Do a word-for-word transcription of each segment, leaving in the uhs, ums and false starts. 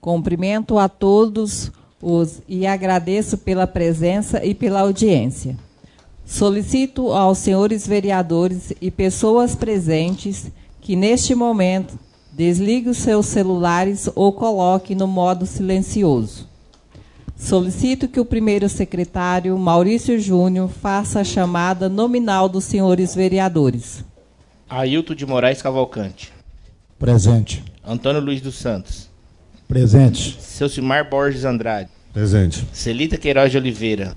Cumprimento a todos os e agradeço pela presença e pela audiência. Solicito aos senhores vereadores e pessoas presentes que, neste momento, desliguem os seus celulares ou coloquem no modo silencioso. Solicito que o primeiro secretário, Maurício Júnior, faça a chamada nominal dos senhores vereadores. Ailton de Moraes Cavalcante. Presente. Antônio Luiz dos Santos. Presente. Celcimar Borges Andrade. Presente. Celita Queiroz de Oliveira.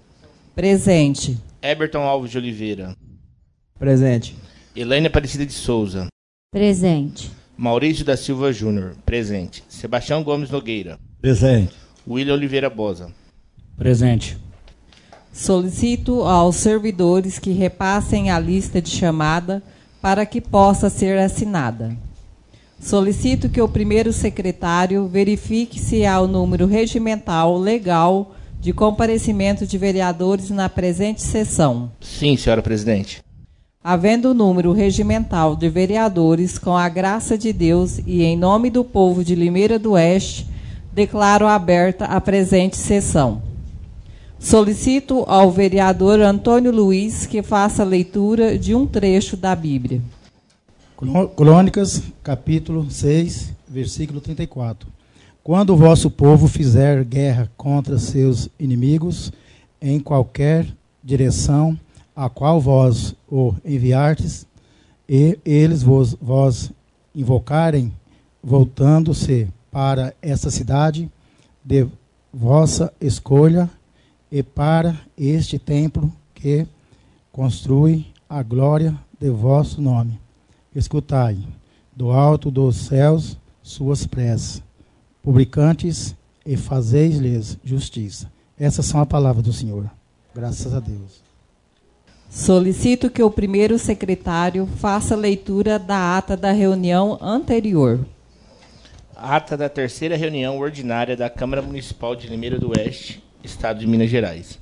Presente. Eberton Alves de Oliveira. Presente. Elaine Aparecida de Souza. Presente. Maurício da Silva Júnior. Presente. Sebastião Gomes Nogueira. Presente. William Oliveira Bosa. Presente. Solicito aos servidores que repassem a lista de chamada para que possa ser assinada. Solicito que o primeiro secretário verifique se há o número regimental legal de comparecimento de vereadores na presente sessão. Sim, senhora presidente. Havendo o número regimental de vereadores, com a graça de Deus e em nome do povo de Limeira do Oeste, declaro aberta a presente sessão. Solicito ao vereador Antônio Luiz que faça a leitura de um trecho da Bíblia. Crônicas, capítulo seis, versículo trinta e quatro. Quando o vosso povo fizer guerra contra seus inimigos, em qualquer direção a qual vós o enviardes, e eles vos, vos invocarem, voltando-se para essa cidade de vossa escolha, e para este templo que construi a glória de vosso nome. Escutai, do alto dos céus, suas preces, publicantes, e fazeis-lhes justiça. Essas são as palavras do Senhor. Graças a Deus. Solicito que o primeiro secretário faça a leitura da ata da reunião anterior. Ata da terceira reunião ordinária da Câmara Municipal de Limeira do Oeste, Estado de Minas Gerais.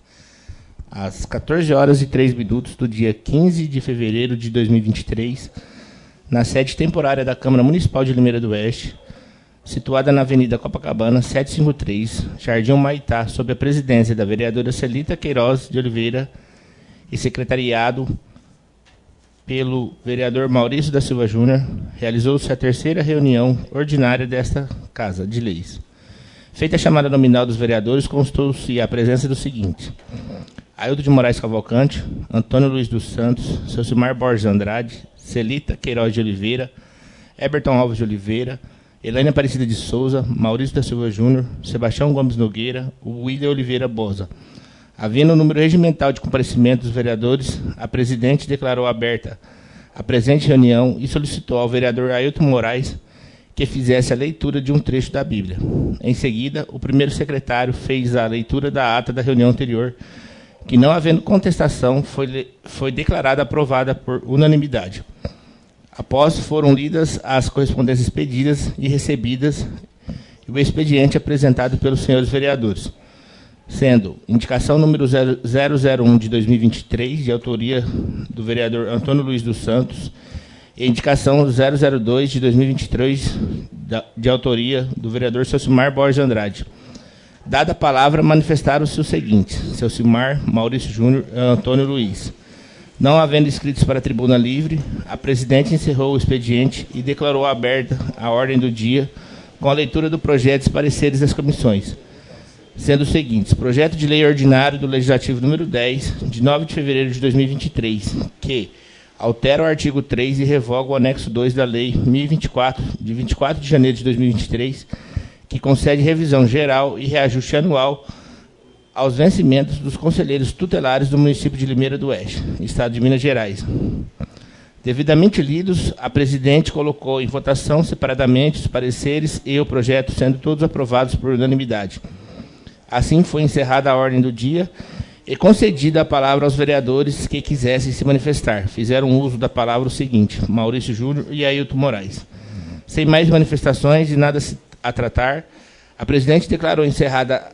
Às quatorze horas e três minutos do dia quinze de fevereiro de dois mil e vinte e três, na sede temporária da Câmara Municipal de Limeira do Oeste, situada na Avenida Copacabana, setecentos e cinquenta e três, Jardim Humaitá, sob a presidência da vereadora Celita Queiroz de Oliveira e secretariado pelo vereador Maurício da Silva Júnior, realizou-se a terceira reunião ordinária desta Casa de Leis. Feita a chamada nominal dos vereadores, constou-se a presença do seguinte: Ailton de Moraes Cavalcante, Antônio Luiz dos Santos, Celcimar Borges Andrade, Celita Queiroz de Oliveira, Eberton Alves de Oliveira, Elaine Aparecida de Souza, Maurício da Silva Júnior, Sebastião Gomes Nogueira, William Oliveira Bosa. Havendo o número regimental de comparecimento dos vereadores, a presidente declarou aberta a presente reunião e solicitou ao vereador Ailton Moraes que fizesse a leitura de um trecho da Bíblia. Em seguida, o primeiro secretário fez a leitura da ata da reunião anterior, que, não havendo contestação, foi, foi declarada aprovada por unanimidade. Após, foram lidas as correspondências pedidas e recebidas e o expediente apresentado pelos senhores vereadores, sendo indicação número zero zero um de dois mil e vinte e três, de autoria do vereador Antônio Luiz dos Santos, e indicação zero zero dois de dois mil e vinte e três, de autoria do vereador Celcimar Borges Andrade. Dada a palavra, manifestaram-se os seguintes: Celcimar, Maurício Júnior e Antônio Luiz. Não havendo inscritos para a tribuna livre, a presidente encerrou o expediente e declarou aberta a ordem do dia com a leitura do projeto e pareceres das comissões, sendo os seguintes: projeto de lei ordinário do Legislativo número dez, de nove de fevereiro de dois mil e vinte e três, que altera o artigo três e revoga o anexo dois da Lei mil e vinte e quatro, de vinte e quatro de janeiro de dois mil e vinte e três, que concede revisão geral e reajuste anual aos vencimentos dos conselheiros tutelares do município de Limeira do Oeste, Estado de Minas Gerais. Devidamente lidos, a presidente colocou em votação separadamente os pareceres e o projeto, sendo todos aprovados por unanimidade. Assim, foi encerrada a ordem do dia e concedida a palavra aos vereadores que quisessem se manifestar. Fizeram uso da palavra o seguinte: Maurício Júnior e Ailton Moraes. Sem mais manifestações e nada a tratar, a presidente declarou encerrada,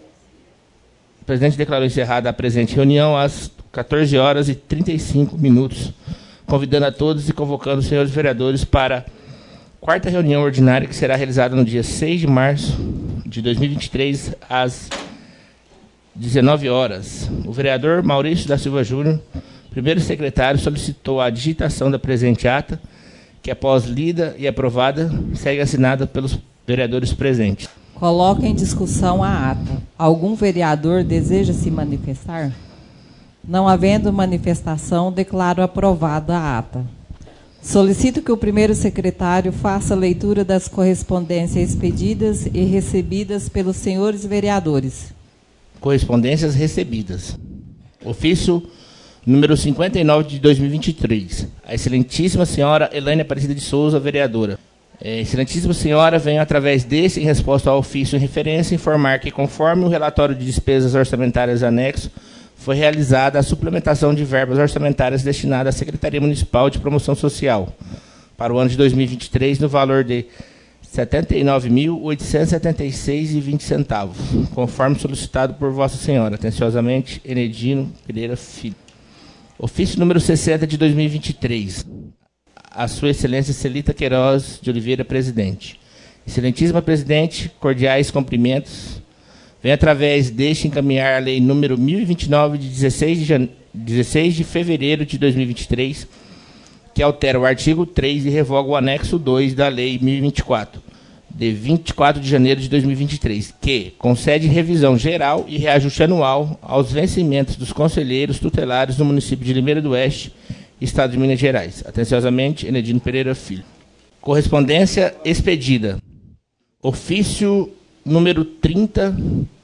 a presidente declarou encerrada a presente reunião às quatorze horas e trinta e cinco minutos, convidando a todos e convocando os senhores vereadores para a quarta reunião ordinária, que será realizada no dia seis de março de dois mil e vinte e três, às dezenove horas. O vereador Maurício da Silva Júnior, primeiro secretário, solicitou a digitação da presente ata, que após lida e aprovada, segue assinada pelos vereadores presentes. Coloca em discussão a ata. Algum vereador deseja se manifestar? Não havendo manifestação, declaro aprovada a ata. Solicito que o primeiro secretário faça a leitura das correspondências expedidas e recebidas pelos senhores vereadores. Correspondências recebidas. Ofício número cinquenta e nove de dois mil e vinte e três. A excelentíssima senhora Elaine Aparecida de Souza, vereadora. É, excelentíssima senhora, venho através desse, em resposta ao ofício em referência, informar que, conforme o relatório de despesas orçamentárias anexo, foi realizada a suplementação de verbas orçamentárias destinadas à Secretaria Municipal de Promoção Social para o ano de dois mil e vinte e três, no valor de setenta e nove mil, oitocentos e setenta e seis reais e vinte centavos, conforme solicitado por Vossa Senhora. Atenciosamente, Enedino Pereira Filho. Ofício número sessenta de dois mil e vinte e três. A Sua Excelência Celita Queiroz de Oliveira, presidente. Excelentíssima presidente, cordiais cumprimentos. Venho através deste encaminhar a lei número mil e vinte e nove, de dezesseis de, jane... dezesseis de fevereiro de dois mil e vinte e três, que altera o artigo três e revoga o anexo dois da lei mil e vinte e quatro, de vinte e quatro de janeiro de dois mil e vinte e três, que concede revisão geral e reajuste anual aos vencimentos dos conselheiros tutelares do município de Limeira do Oeste, Estado de Minas Gerais. Atenciosamente, Enedino Pereira Filho. Correspondência expedida. Ofício número trinta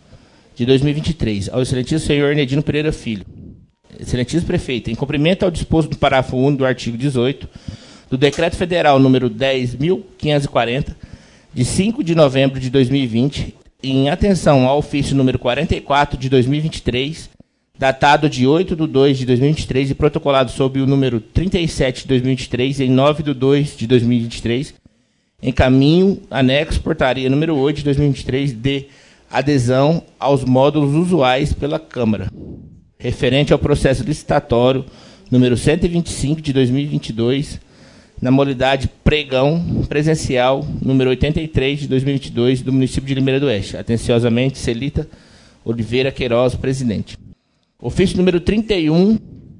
de dois mil e vinte e três, ao excelentíssimo senhor Enedino Pereira Filho. Excelentíssimo prefeito, em cumprimento ao disposto do parágrafo único do artigo dezoito do Decreto Federal número dez mil quinhentos e quarenta, de cinco de novembro de dois mil e vinte, em atenção ao ofício número quarenta e quatro de dois mil e vinte e três, datado de oito de dois de dois mil e vinte e três e protocolado sob o número trinta e sete de dois mil e vinte e três, em nove de dois de dois mil e vinte e três, encaminho anexo portaria número oito de dois mil e vinte e três de adesão aos módulos usuais pela Câmara, referente ao processo licitatório número cento e vinte e cinco de dois mil e vinte e dois, na modalidade pregão presencial número oitenta e três de dois mil e vinte e dois, do município de Limeira do Oeste. Atenciosamente, Celita Oliveira Queiroz, presidente. Ofício número trinta e um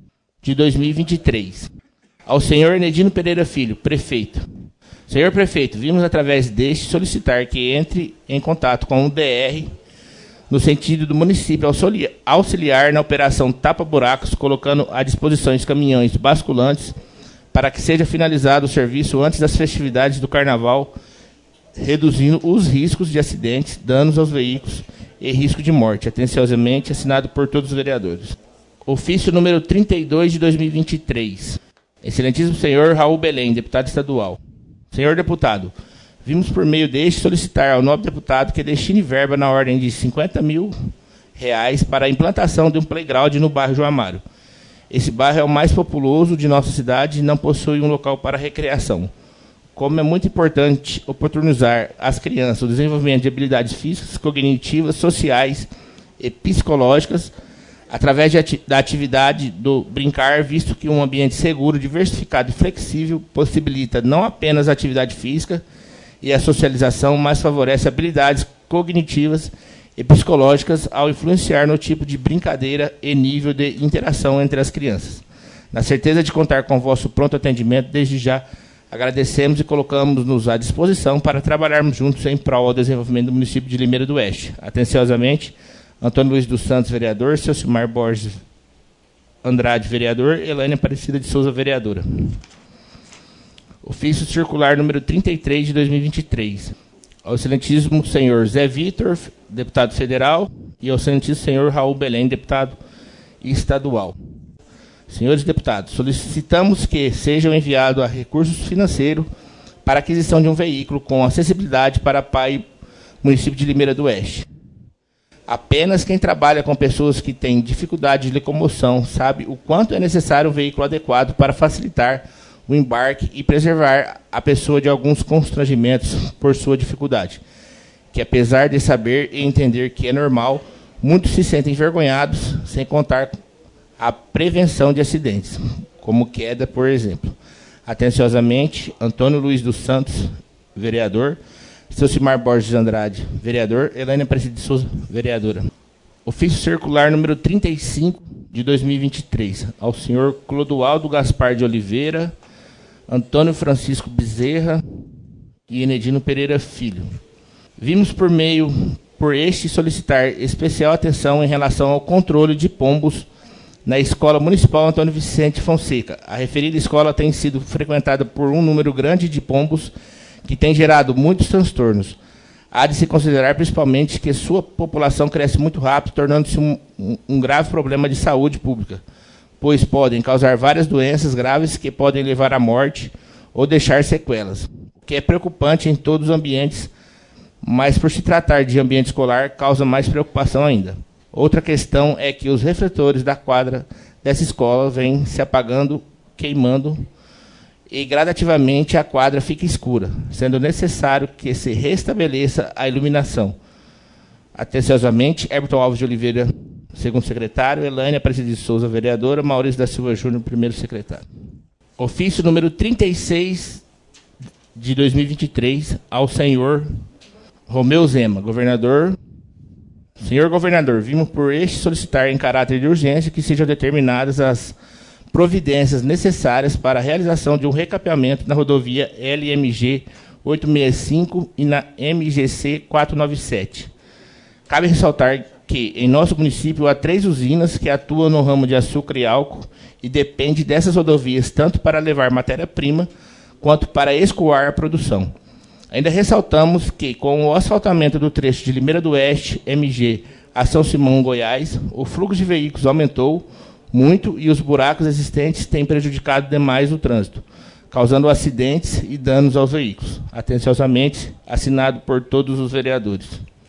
de dois mil e vinte e três. Ao senhor Enedino Pereira Filho, prefeito. Senhor prefeito, vimos através deste solicitar que entre em contato com o D R no sentido do município auxiliar na operação tapa-buracos, colocando à disposição os caminhões basculantes para que seja finalizado o serviço antes das festividades do Carnaval, reduzindo os riscos de acidentes, danos aos veículos e risco de morte. Atenciosamente, assinado por todos os vereadores. Ofício número trinta e dois de dois mil e vinte e três. Excelentíssimo senhor Raul Belém, deputado estadual. Senhor deputado, vimos por meio deste solicitar ao nobre deputado que destine verba na ordem de cinquenta mil reais para a implantação de um playground no bairro João Amaro. Esse bairro é o mais populoso de nossa cidade e não possui um local para recreação. Como é muito importante oportunizar às crianças o desenvolvimento de habilidades físicas, cognitivas, sociais e psicológicas, através de ati- da atividade do brincar, visto que um ambiente seguro, diversificado e flexível possibilita não apenas a atividade física e a socialização, mas favorece habilidades cognitivas e psicológicas ao influenciar no tipo de brincadeira e nível de interação entre as crianças. Na certeza de contar com o vosso pronto atendimento, desde já agradecemos e colocamos-nos à disposição para trabalharmos juntos em prol ao desenvolvimento do município de Limeira do Oeste. Atenciosamente, Antônio Luiz dos Santos, vereador. Celcimar Borges Andrade, vereador. Elaine Aparecida de Souza, vereadora. Ofício circular número trinta e três de dois mil e vinte e três. Ao excelentíssimo senhor Zé Vitor, deputado federal, e ao excelentíssimo senhor Raul Belém, deputado estadual. Senhores deputados, solicitamos que sejam enviados a recursos financeiros para a aquisição de um veículo com acessibilidade para P A I município de Limeira do Oeste. Apenas quem trabalha com pessoas que têm dificuldade de locomoção sabe o quanto é necessário um veículo adequado para facilitar o embarque e preservar a pessoa de alguns constrangimentos por sua dificuldade, que apesar de saber e entender que é normal, muitos se sentem envergonhados, sem contar a prevenção de acidentes, como queda, por exemplo. Atenciosamente, Antônio Luiz dos Santos, vereador. Ceucimar Borges de Andrade, vereador. Elaine Aparecida de Souza, vereadora. Ofício circular número trinta e cinco de dois mil e vinte e três, ao senhor Clodoaldo Gaspar de Oliveira, Antônio Francisco Bezerra e Enedino Pereira Filho. Vimos por meio, por este, solicitar especial atenção em relação ao controle de pombos na Escola Municipal Antônio Vicente Fonseca. A referida escola tem sido frequentada por um número grande de pombos que tem gerado muitos transtornos. Há de se considerar principalmente que sua população cresce muito rápido, tornando-se um, um, um grave problema de saúde pública, pois podem causar várias doenças graves que podem levar à morte ou deixar sequelas, o que é preocupante em todos os ambientes, mas por se tratar de ambiente escolar, causa mais preocupação ainda. Outra questão é que os refletores da quadra dessa escola vêm se apagando, queimando, e gradativamente a quadra fica escura, sendo necessário que se restabeleça a iluminação. Atenciosamente, Everton Alves de Oliveira, segundo secretário, Elaine Aparecida de Souza, vereadora, Maurício da Silva Júnior, primeiro secretário. Ofício número trinta e seis de dois mil e vinte e três, ao senhor Romeu Zema, governador. Senhor governador, vimos por este solicitar em caráter de urgência que sejam determinadas as providências necessárias para a realização de um recapeamento na rodovia L M G oitocentos e sessenta e cinco e na M G C quatrocentos e noventa e sete. Cabe ressaltar que em nosso município há três usinas que atuam no ramo de açúcar e álcool e depende dessas rodovias tanto para levar matéria-prima quanto para escoar a produção. Ainda ressaltamos que, com o asfaltamento do trecho de Limeira do Oeste, M G, a São Simão, Goiás, o fluxo de veículos aumentou muito e os buracos existentes têm prejudicado demais o trânsito, causando acidentes e danos aos veículos. Atenciosamente, assinado por todos os vereadores.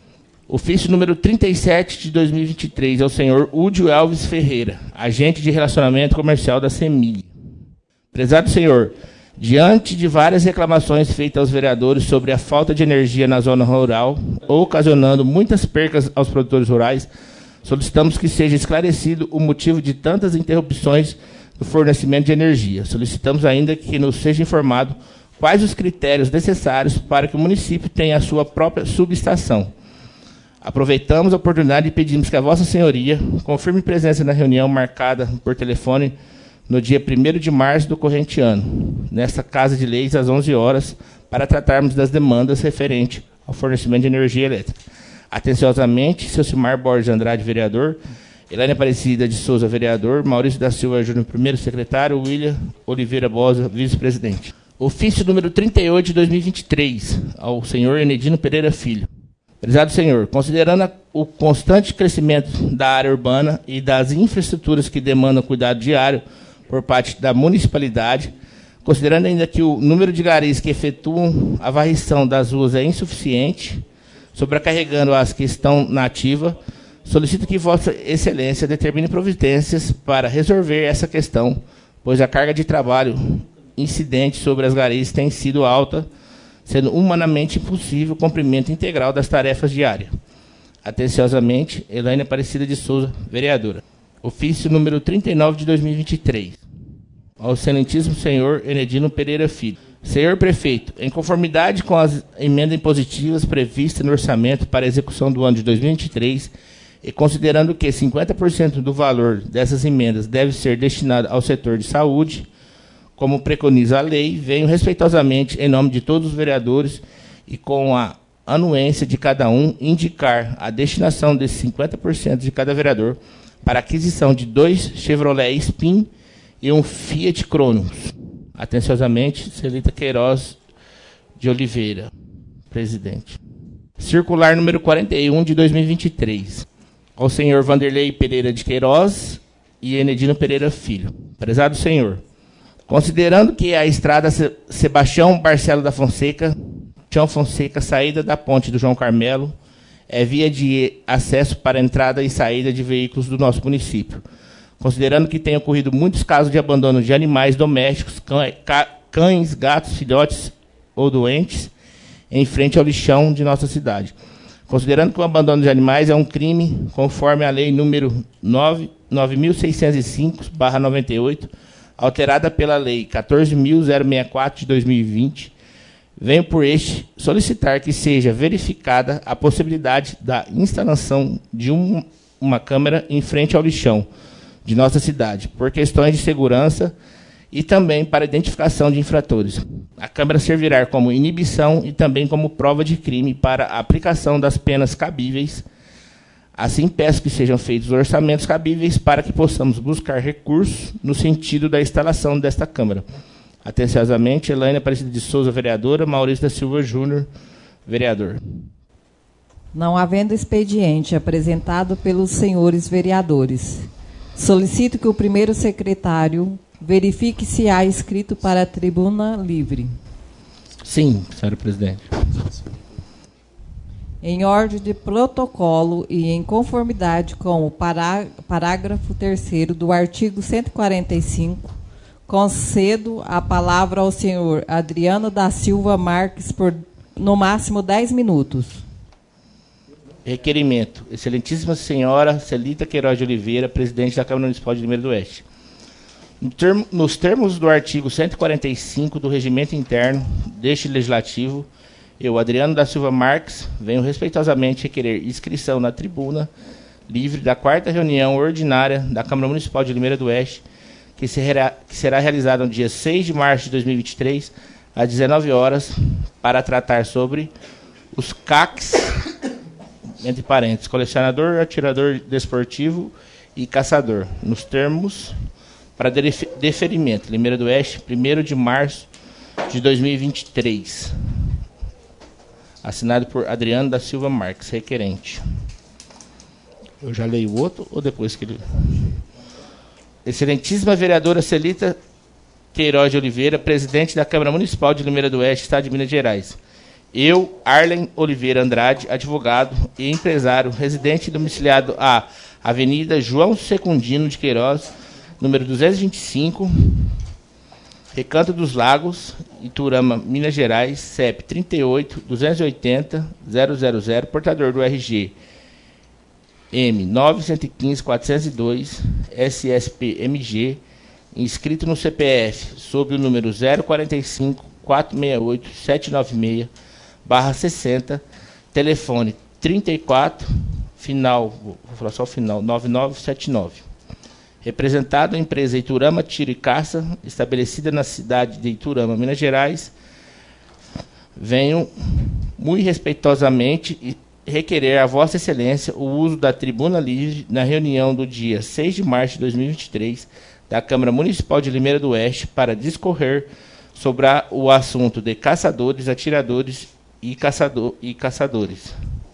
Ofício número trinta e sete de dois mil e vinte e três, ao senhor Údio Alves Ferreira, agente de relacionamento comercial da CEMIG. Prezado senhor, diante de várias reclamações feitas aos vereadores sobre a falta de energia na zona rural, ocasionando muitas percas aos produtores rurais, solicitamos que seja esclarecido o motivo de tantas interrupções do fornecimento de energia. Solicitamos ainda que nos seja informado quais os critérios necessários para que o município tenha a sua própria subestação. Aproveitamos a oportunidade e pedimos que a Vossa Senhoria confirme presença na reunião marcada por telefone no dia primeiro de março do corrente ano, nesta Casa de Leis, às onze horas, para tratarmos das demandas referentes ao fornecimento de energia elétrica. Atenciosamente, Ceucimar Borges de Andrade, vereador. Elaine Aparecida de Souza, vereador. Maurício da Silva Júnior, primeiro secretário. William Oliveira Bosa, vice-presidente. Ofício número trinta e oito de dois mil e vinte e três, ao senhor Enedino Pereira Filho. Prezado senhor, considerando a, o constante crescimento da área urbana e das infraestruturas que demandam cuidado diário por parte da municipalidade, considerando ainda que o número de garis que efetuam a varrição das ruas é insuficiente, sobrecarregando as que estão na ativa, solicito que Vossa Excelência determine providências para resolver essa questão, pois a carga de trabalho incidente sobre as garis tem sido alta, sendo humanamente impossível o cumprimento integral das tarefas diárias. Atenciosamente, Elaine Aparecida de Souza, vereadora. Ofício número trinta e nove de dois mil e vinte e três. Ao excelentíssimo senhor Enedino Pereira Filho. Senhor Prefeito, em conformidade com as emendas impositivas previstas no orçamento para a execução do ano de dois mil e vinte e três, e considerando que cinquenta por cento do valor dessas emendas deve ser destinado ao setor de saúde, como preconiza a lei, venho respeitosamente, em nome de todos os vereadores e com a anuência de cada um, indicar a destinação desses cinquenta por cento de cada vereador para a aquisição de dois Chevrolet Spin e um Fiat Cronos. Atenciosamente, Celita Queiroz de Oliveira, presidente. Circular número quarenta e um de dois mil e vinte e três. Ao senhor Vanderlei Pereira de Queiroz e Enedino Pereira Filho. Prezado senhor, considerando que a estrada Sebastião Barcelo da Fonseca, Tião Fonseca, saída da ponte do João Carmelo, é via de acesso para entrada e saída de veículos do nosso município. Considerando que tem ocorrido muitos casos de abandono de animais domésticos, cães, gatos, filhotes ou doentes, em frente ao lixão de nossa cidade. Considerando que o abandono de animais é um crime, conforme a lei número nove mil seiscentos e cinco barra noventa e oito, alterada pela lei quatorze mil sessenta e quatro de dois mil e vinte, Venho por este solicitar que seja verificada a possibilidade da instalação de um, uma câmera em frente ao lixão de nossa cidade, por questões de segurança e também para identificação de infratores. A câmera servirá como inibição e também como prova de crime para a aplicação das penas cabíveis. Assim, peço que sejam feitos orçamentos cabíveis para que possamos buscar recursos no sentido da instalação desta câmera. Atenciosamente, Elaine Aparecida de Souza, vereadora, Maurício da Silva Júnior, vereador. Não havendo expediente apresentado pelos senhores vereadores, solicito que o primeiro secretário verifique se há inscrito para a tribuna livre. Sim, senhora presidente. Em ordem de protocolo e em conformidade com o pará, parágrafo terceiro do artigo cento e quarenta e cinco, concedo a palavra ao senhor Adriano da Silva Marques por, no máximo, dez minutos. Requerimento. Excelentíssima senhora Celita Queiroz de Oliveira, presidente da Câmara Municipal de Limeira do Oeste. No termo, nos termos do artigo cento e quarenta e cinco do Regimento Interno deste Legislativo, eu, Adriano da Silva Marques, venho respeitosamente requerer inscrição na tribuna livre da quarta reunião ordinária da Câmara Municipal de Limeira do Oeste, que será, que será realizada no dia seis de março de dois mil e vinte e três, às dezenove horas, para tratar sobre os C A Cs, entre parênteses, colecionador, atirador desportivo e caçador, nos termos para deferimento. Limeira do Oeste, primeiro de março de dois mil e vinte e três. Assinado por Adriano da Silva Marques, requerente. Eu já leio o outro ou depois que ele... Excelentíssima vereadora Celita Queiroz de Oliveira, presidente da Câmara Municipal de Limeira do Oeste, Estado de Minas Gerais. Eu, Arlen Oliveira Andrade, advogado e empresário, residente e domiciliado à Avenida João Secundino de Queiroz, número duzentos e vinte e cinco, Recanto dos Lagos, Iturama, Minas Gerais, C E P trinta e oito, duzentos e oitenta, zero zero zero, portador do R G M nove um cinco, quatrocentos e dois, S S P M G, inscrito no C P F sob o número zero quatro cinco, quatro seis oito, sete nove seis, barra sessenta, telefone trinta e quatro, final, vou falar só o final, nove nove sete nove. Representado a empresa Iturama Tiro e Caça, estabelecida na cidade de Iturama, Minas Gerais, venho muito respeitosamente requerer a Vossa Excelência o uso da tribuna livre na reunião do dia seis de março de dois mil e vinte e três da Câmara Municipal de Limeira do Oeste para discorrer sobre a, o assunto de caçadores, atiradores e, caçador, e caçadores.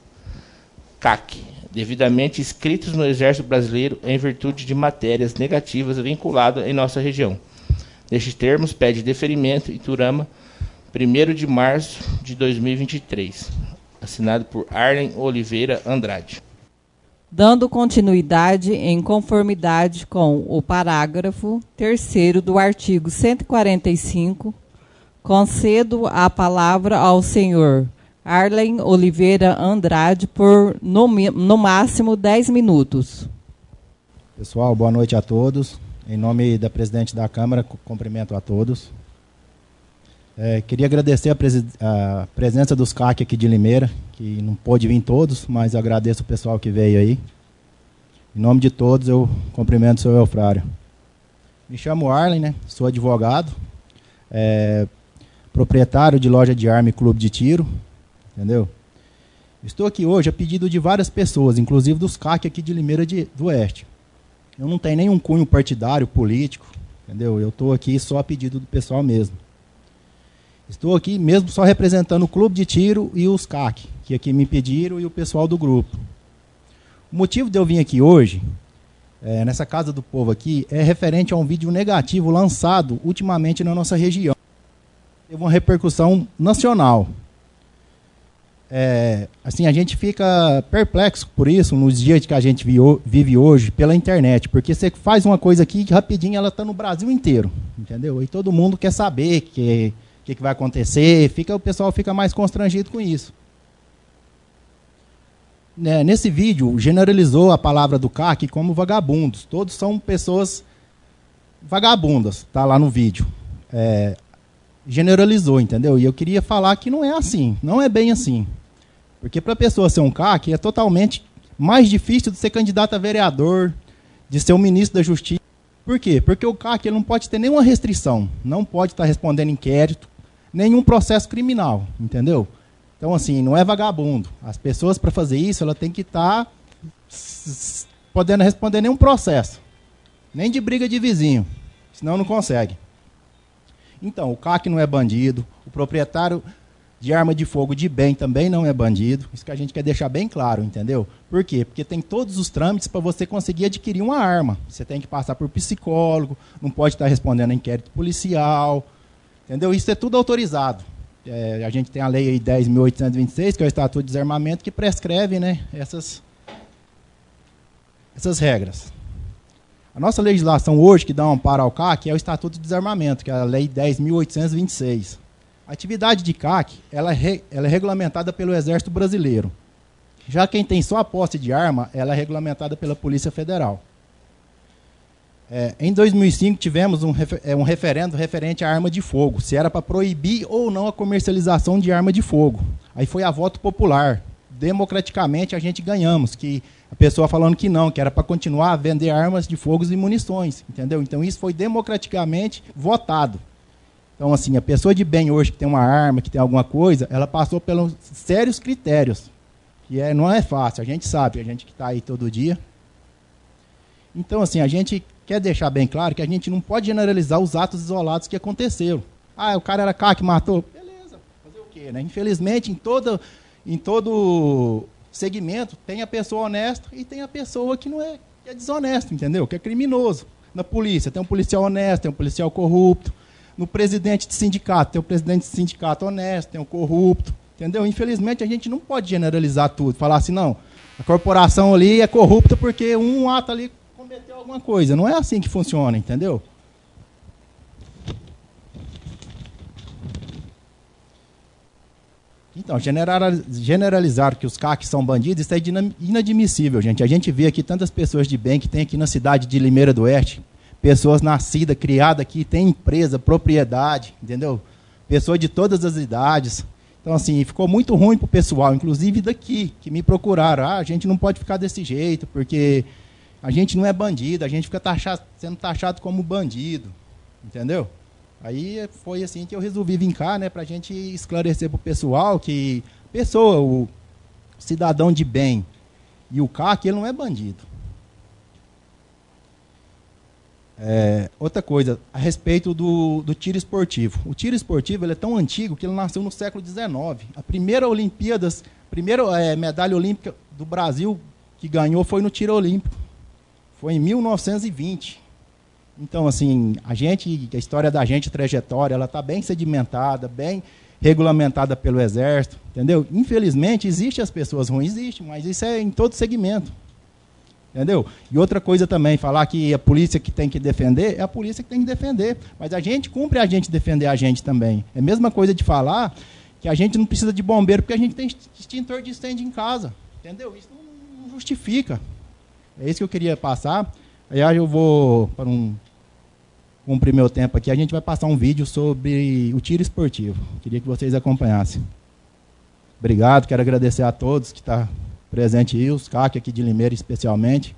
C A C, devidamente inscritos no Exército Brasileiro em virtude de matérias negativas vinculadas em nossa região. Nestes termos, pede deferimento Iturama, primeiro de março de dois mil e vinte e três. Assinado por Arlen Oliveira Andrade. Dando continuidade em conformidade com o parágrafo terceiro do artigo cento e quarenta e cinco, concedo a palavra ao senhor Arlen Oliveira Andrade por, no, no máximo, dez minutos. Pessoal, boa noite a todos. Em nome da presidente da Câmara, cumprimento a todos. É, queria agradecer a, presi a presença dos C A C aqui de Limeira, que não pôde vir todos, mas agradeço o pessoal que veio aí. Em nome de todos, eu cumprimento o senhor Eufrário. Me chamo Arlen, né? Sou advogado, é, proprietário de loja de arma e clube de tiro, entendeu? Estou aqui hoje a pedido de várias pessoas, inclusive dos C A C aqui de Limeira de, do Oeste. Eu não tenho nenhum cunho partidário, político, entendeu? Eu estou aqui só a pedido do pessoal mesmo. Estou aqui mesmo só representando o clube de tiro e os C A C, que aqui me pediram, e o pessoal do grupo. O motivo de eu vir aqui hoje, é, nessa Casa do Povo aqui, é referente a um vídeo negativo lançado ultimamente na nossa região. Teve uma repercussão nacional. É, assim, a gente fica perplexo por isso, nos dias que a gente vive hoje, pela internet, porque você faz uma coisa aqui que rapidinho ela está no Brasil inteiro, entendeu? E todo mundo quer saber que... o que, que vai acontecer, fica, o pessoal fica mais constrangido com isso. É, nesse vídeo, generalizou a palavra do C A C como vagabundos. Todos são pessoas vagabundas, tá lá no vídeo. É, generalizou, entendeu? E eu queria falar que não é assim, não é bem assim. Porque para a pessoa ser um C A C é totalmente mais difícil de ser candidato a vereador, de ser um ministro da Justiça. Por quê? Porque o C A C ele não pode ter nenhuma restrição, não pode estar respondendo inquérito, nenhum processo criminal, entendeu? Então, assim, não é vagabundo. As pessoas, para fazer isso, ela tem que estar podendo responder nenhum processo, nem de briga de vizinho, senão não consegue. Então, o C A C não é bandido, o proprietário de arma de fogo de bem também não é bandido, isso que a gente quer deixar bem claro, entendeu? Por quê? Porque tem todos os trâmites para você conseguir adquirir uma arma. Você tem que passar por psicólogo, não pode estar respondendo a inquérito policial, entendeu? Isso é tudo autorizado. É, a gente tem a lei aí dez mil oitocentos e vinte e seis, que é o Estatuto de Desarmamento, que prescreve, né, essas, essas regras. A nossa legislação hoje, que dá um amparo ao C A C, é o Estatuto de Desarmamento, que é a lei dez mil oitocentos e vinte e seis. A atividade de C A C ela é, re, ela é regulamentada pelo Exército Brasileiro. Já quem tem só a posse de arma, ela é regulamentada pela Polícia Federal. É, em dois mil e cinco, tivemos um, é, um referendo referente à arma de fogo, se era para proibir ou não a comercialização de arma de fogo. Aí foi a voto popular. Democraticamente, a gente ganhamos, que a pessoa falando que não, que era para continuar a vender armas de fogo e munições, entendeu? Então, isso foi democraticamente votado. Então, assim, a pessoa de bem hoje que tem uma arma, que tem alguma coisa, ela passou pelos sérios critérios, que é, não é fácil, a gente sabe, a gente que está aí todo dia. Então, assim, a gente quer deixar bem claro que a gente não pode generalizar os atos isolados que aconteceram. Ah, o cara era C A C, matou. Beleza, fazer o quê, né? Infelizmente, em, toda, em todo segmento, tem a pessoa honesta e tem a pessoa que não é, que é desonesta, entendeu? Que é criminoso. Na polícia, tem um policial honesto, tem um policial corrupto. No presidente de sindicato, tem o presidente de sindicato honesto, tem o corrupto, entendeu? Infelizmente, a gente não pode generalizar tudo, falar assim, não, a corporação ali é corrupta porque um ato ali cometeu alguma coisa. Não é assim que funciona, entendeu? Então, generalizar que os C A C são bandidos, isso é inadmissível, gente. A gente vê aqui tantas pessoas de bem que tem aqui na cidade de Limeira do Oeste, pessoas nascidas, criadas aqui, tem empresa, propriedade, entendeu? Pessoas de todas as idades. Então, assim, ficou muito ruim para o pessoal, inclusive daqui, que me procuraram. Ah, a gente não pode ficar desse jeito, porque a gente não é bandido, a gente fica taxado, sendo taxado como bandido, entendeu? Aí foi assim que eu resolvi vir cá, né, para a gente esclarecer para o pessoal que pessoa, o cidadão de bem e o C A C, ele não é bandido. É, outra coisa, a respeito do, do tiro esportivo. O tiro esportivo ele é tão antigo que ele nasceu no século dezenove. A primeira Olimpíadas, a primeira é, medalha olímpica do Brasil que ganhou foi no tiro olímpico. Foi em mil novecentos e vinte. Então, assim, a gente, a história da gente, a trajetória, ela está bem sedimentada, bem regulamentada pelo Exército, entendeu? Infelizmente, existem as pessoas ruins, existe, mas isso é em todo segmento. Entendeu? E outra coisa também, falar que a polícia que tem que defender, é a polícia que tem que defender. Mas a gente cumpre a gente defender a gente também. É a mesma coisa de falar que a gente não precisa de bombeiro porque a gente tem extintor de incêndio em casa. Entendeu? Isso não justifica. É isso que eu queria passar. Aí eu vou, para um, cumprir meu tempo aqui, a gente vai passar um vídeo sobre o tiro esportivo. Queria que vocês acompanhassem. Obrigado, quero agradecer a todos que estão presentes aí, os C A C aqui de Limeira especialmente.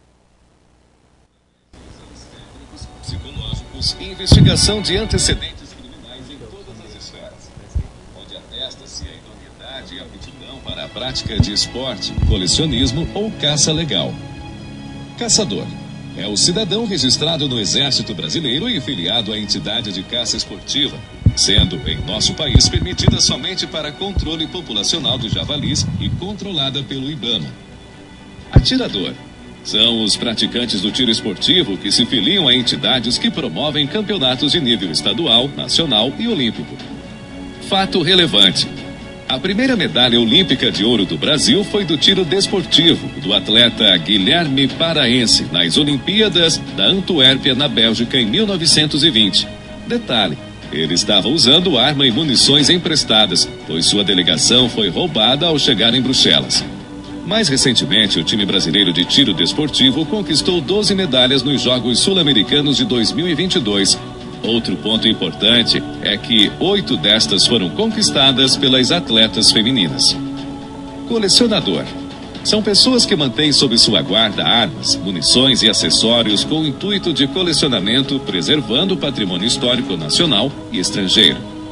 Psicológicos e investigação de antecedentes criminais em todas as esferas, onde atesta-se a idoneidade e aptidão para a prática de esporte, colecionismo ou caça legal. Caçador é o cidadão registrado no Exército Brasileiro e filiado à entidade de caça esportiva, sendo, em nosso país, permitida somente para controle populacional de javalis e controlada pelo IBAMA. Atirador são os praticantes do tiro esportivo que se filiam a entidades que promovem campeonatos de nível estadual, nacional e olímpico. Fato relevante: a primeira medalha olímpica de ouro do Brasil foi do tiro desportivo, do atleta Guilherme Paraense, nas Olimpíadas da Antuérpia, na Bélgica, em mil novecentos e vinte. Detalhe: ele estava usando arma e munições emprestadas, pois sua delegação foi roubada ao chegar em Bruxelas. Mais recentemente, o time brasileiro de tiro desportivo conquistou doze medalhas nos Jogos Sul-Americanos de dois mil e vinte e dois, Outro ponto importante é que oito destas foram conquistadas pelas atletas femininas. Colecionador. São pessoas que mantêm sob sua guarda armas, munições e acessórios com o intuito de colecionamento, preservando o patrimônio histórico nacional e estrangeiro.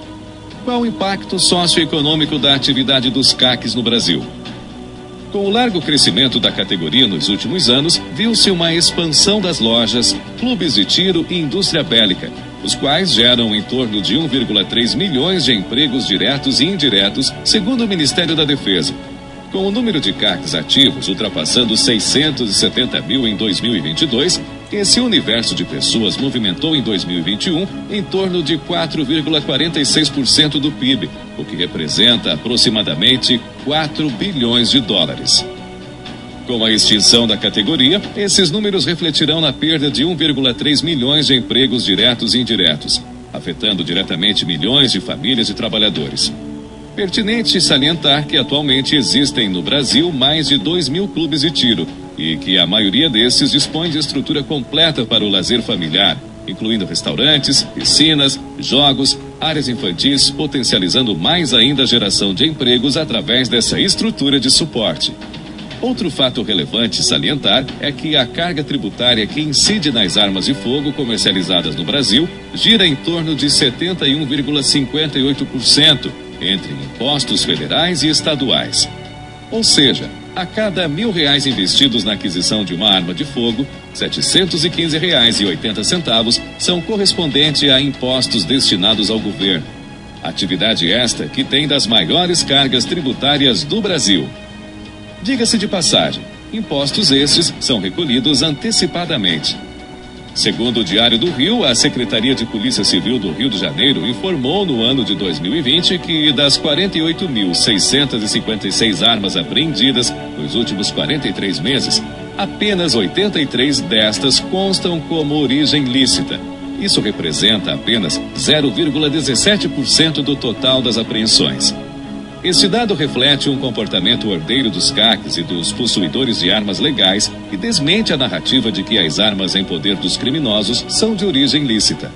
Qual o impacto socioeconômico da atividade dos C A Cs no Brasil? Com o largo crescimento da categoria nos últimos anos, viu-se uma expansão das lojas, clubes de tiro e indústria bélica, os quais geram em torno de um vírgula três milhões de empregos diretos e indiretos, segundo o Ministério da Defesa. Com o número de C A Cs ativos ultrapassando seiscentos e setenta mil em dois mil e vinte e dois, esse universo de pessoas movimentou em dois mil e vinte e um em torno de quatro vírgula quarenta e seis por cento do P I B, o que representa aproximadamente quatro bilhões de dólares. Com a extinção da categoria, esses números refletirão na perda de um vírgula três milhões de empregos diretos e indiretos, afetando diretamente milhões de famílias e trabalhadores. Pertinente salientar que atualmente existem no Brasil mais de dois mil clubes de tiro e que a maioria desses dispõe de estrutura completa para o lazer familiar, incluindo restaurantes, piscinas, jogos, áreas infantis, potencializando mais ainda a geração de empregos através dessa estrutura de suporte. Outro fato relevante salientar é que a carga tributária que incide nas armas de fogo comercializadas no Brasil gira em torno de setenta e um vírgula cinquenta e oito por cento, entre impostos federais e estaduais. Ou seja, a cada mil reais investidos na aquisição de uma arma de fogo, setecentos e quinze reais e oitenta centavos são correspondentes a impostos destinados ao governo. Atividade esta que tem das maiores cargas tributárias do Brasil. Diga-se de passagem, impostos estes são recolhidos antecipadamente. Segundo o Diário do Rio, a Secretaria de Polícia Civil do Rio de Janeiro informou no ano de dois mil e vinte que das quarenta e oito mil seiscentas e cinquenta e seis armas apreendidas nos últimos quarenta e três meses, apenas oitenta e três destas constam como origem lícita. Isso representa apenas zero vírgula dezessete por cento do total das apreensões. Este dado reflete um comportamento ordeiro dos C A Cs e dos possuidores de armas legais e desmente a narrativa de que as armas em poder dos criminosos são de origem lícita.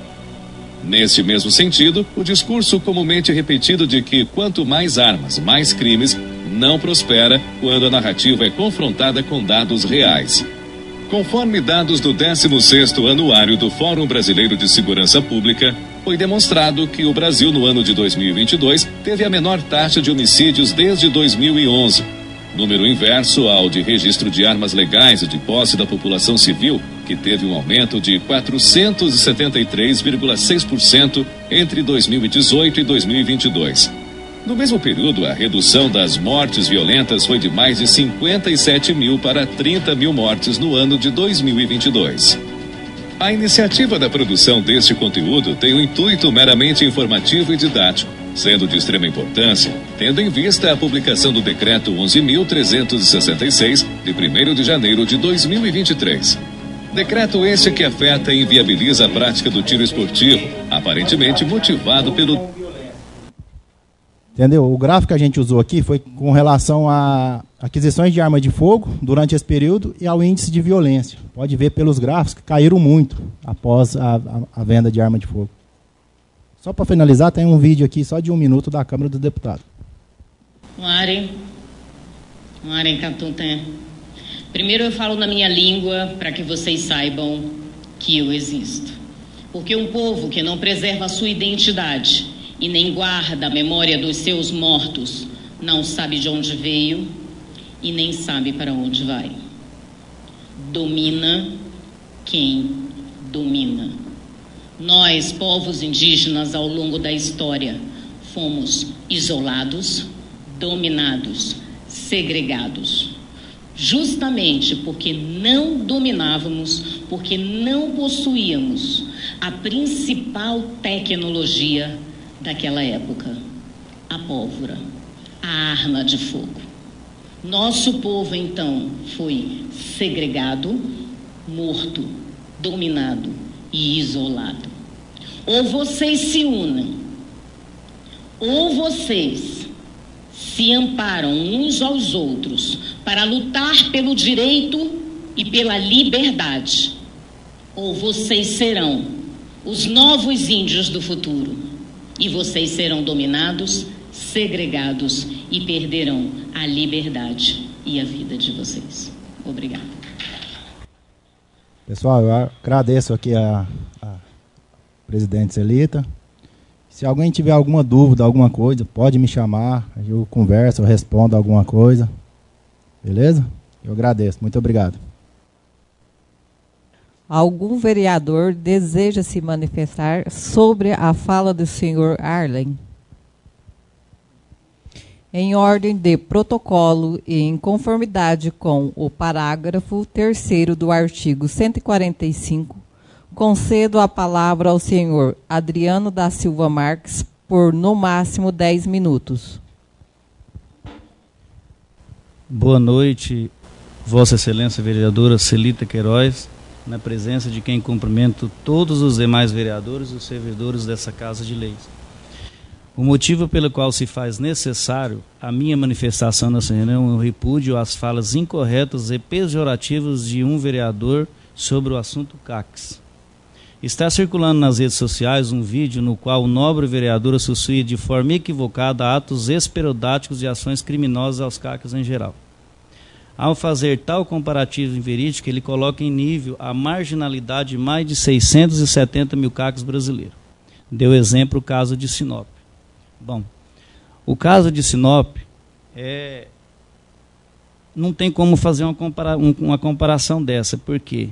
Neste mesmo sentido, o discurso comumente repetido de que quanto mais armas, mais crimes, não prospera quando a narrativa é confrontada com dados reais. Conforme dados do décimo sexto Anuário do Fórum Brasileiro de Segurança Pública, foi demonstrado que o Brasil, no ano de dois mil e vinte e dois, teve a menor taxa de homicídios desde dois mil e onze, número inverso ao de registro de armas legais e de posse da população civil, que teve um aumento de quatrocentos e setenta e três vírgula seis por cento entre dois mil e dezoito e dois mil e vinte e dois. No mesmo período, a redução das mortes violentas foi de mais de cinquenta e sete mil para trinta mil mortes no ano de dois mil e vinte e dois. A iniciativa da produção deste conteúdo tem um intuito meramente informativo e didático, sendo de extrema importância, tendo em vista a publicação do Decreto onze mil trezentos e sessenta e seis, de primeiro de janeiro de dois mil e vinte e três. Decreto esse que afeta e inviabiliza a prática do tiro esportivo, aparentemente motivado pelo... Entendeu? O gráfico que a gente usou aqui foi com relação a aquisições de arma de fogo durante esse período e ao índice de violência. Pode ver pelos gráficos que caíram muito após a, a, a venda de arma de fogo. Só para finalizar, tem um vídeo aqui só de um minuto da Câmara do Deputado. Mari, Mari Catuté. Primeiro eu falo na minha língua para que vocês saibam que eu existo. Porque um povo que não preserva a sua identidade e nem guarda a memória dos seus mortos, não sabe de onde veio e nem sabe para onde vai. Domina quem domina. Nós, povos indígenas, ao longo da história, fomos isolados, dominados, segregados. Justamente porque não dominávamos, porque não possuíamos a principal tecnologia daquela época, a pólvora, a arma de fogo. Nosso povo, então, foi segregado, morto, dominado e isolado. Ou vocês se unem, ou vocês se amparam uns aos outros para lutar pelo direito e pela liberdade, ou vocês serão os novos índios do futuro. E vocês serão dominados, segregados e perderão a liberdade e a vida de vocês. Obrigada. Pessoal, eu agradeço aqui a, a presidente Celita. Se alguém tiver alguma dúvida, alguma coisa, pode me chamar, eu converso, eu respondo alguma coisa. Beleza? Eu agradeço. Muito obrigado. Algum vereador deseja se manifestar sobre a fala do senhor Arlen? Em ordem de protocolo e em conformidade com o parágrafo terceiro do artigo cento e quarenta e cinco, concedo a palavra ao senhor Adriano da Silva Marques por, no máximo, dez minutos. Boa noite, Vossa Excelência Vereadora Celita Queiroz, na presença de quem cumprimento todos os demais vereadores e os servidores dessa Casa de Leis. O motivo pelo qual se faz necessário a minha manifestação nessa reunião é o repúdio às falas incorretas e pejorativas de um vereador sobre o assunto C A Cs. Está circulando nas redes sociais um vídeo no qual o nobre vereador associa de forma equivocada atos esperodáticos e ações criminosas aos C A Cs em geral. Ao fazer tal comparativo inverídico, ele coloca em nível a marginalidade de mais de seiscentos e setenta mil C A Cs brasileiros. Deu exemplo o caso de Sinop. Bom, o caso de Sinop é, não tem como fazer uma, compara, um, uma comparação dessa, porque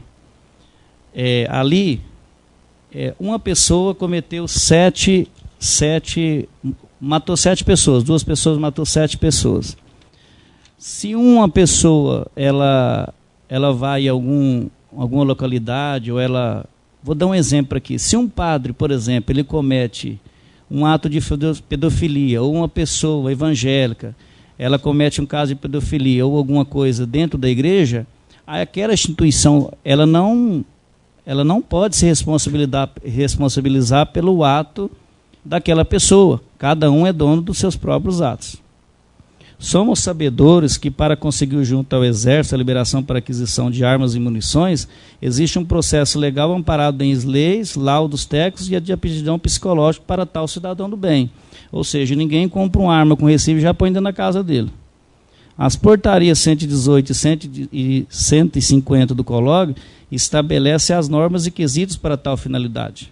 é, ali é, uma pessoa cometeu sete, sete, matou sete pessoas, duas pessoas matou sete pessoas. Se uma pessoa ela, ela vai em algum, alguma localidade, ou ela, vou dar um exemplo aqui, se um padre, por exemplo, ele comete um ato de pedofilia, ou uma pessoa evangélica, ela comete um caso de pedofilia ou alguma coisa dentro da igreja, aquela instituição, ela não, ela não pode se responsabilizar, responsabilizar pelo ato daquela pessoa. Cada um é dono dos seus próprios atos. Somos sabedores que, para conseguir junto ao Exército a liberação para aquisição de armas e munições, existe um processo legal amparado em leis, laudos técnicos e a de aptidão psicológica para tal cidadão do bem. Ou seja, ninguém compra uma arma com recibo e já põe dentro da casa dele. As portarias cento e dezoito e cento e cinquenta do COLOG estabelecem as normas e quesitos para tal finalidade,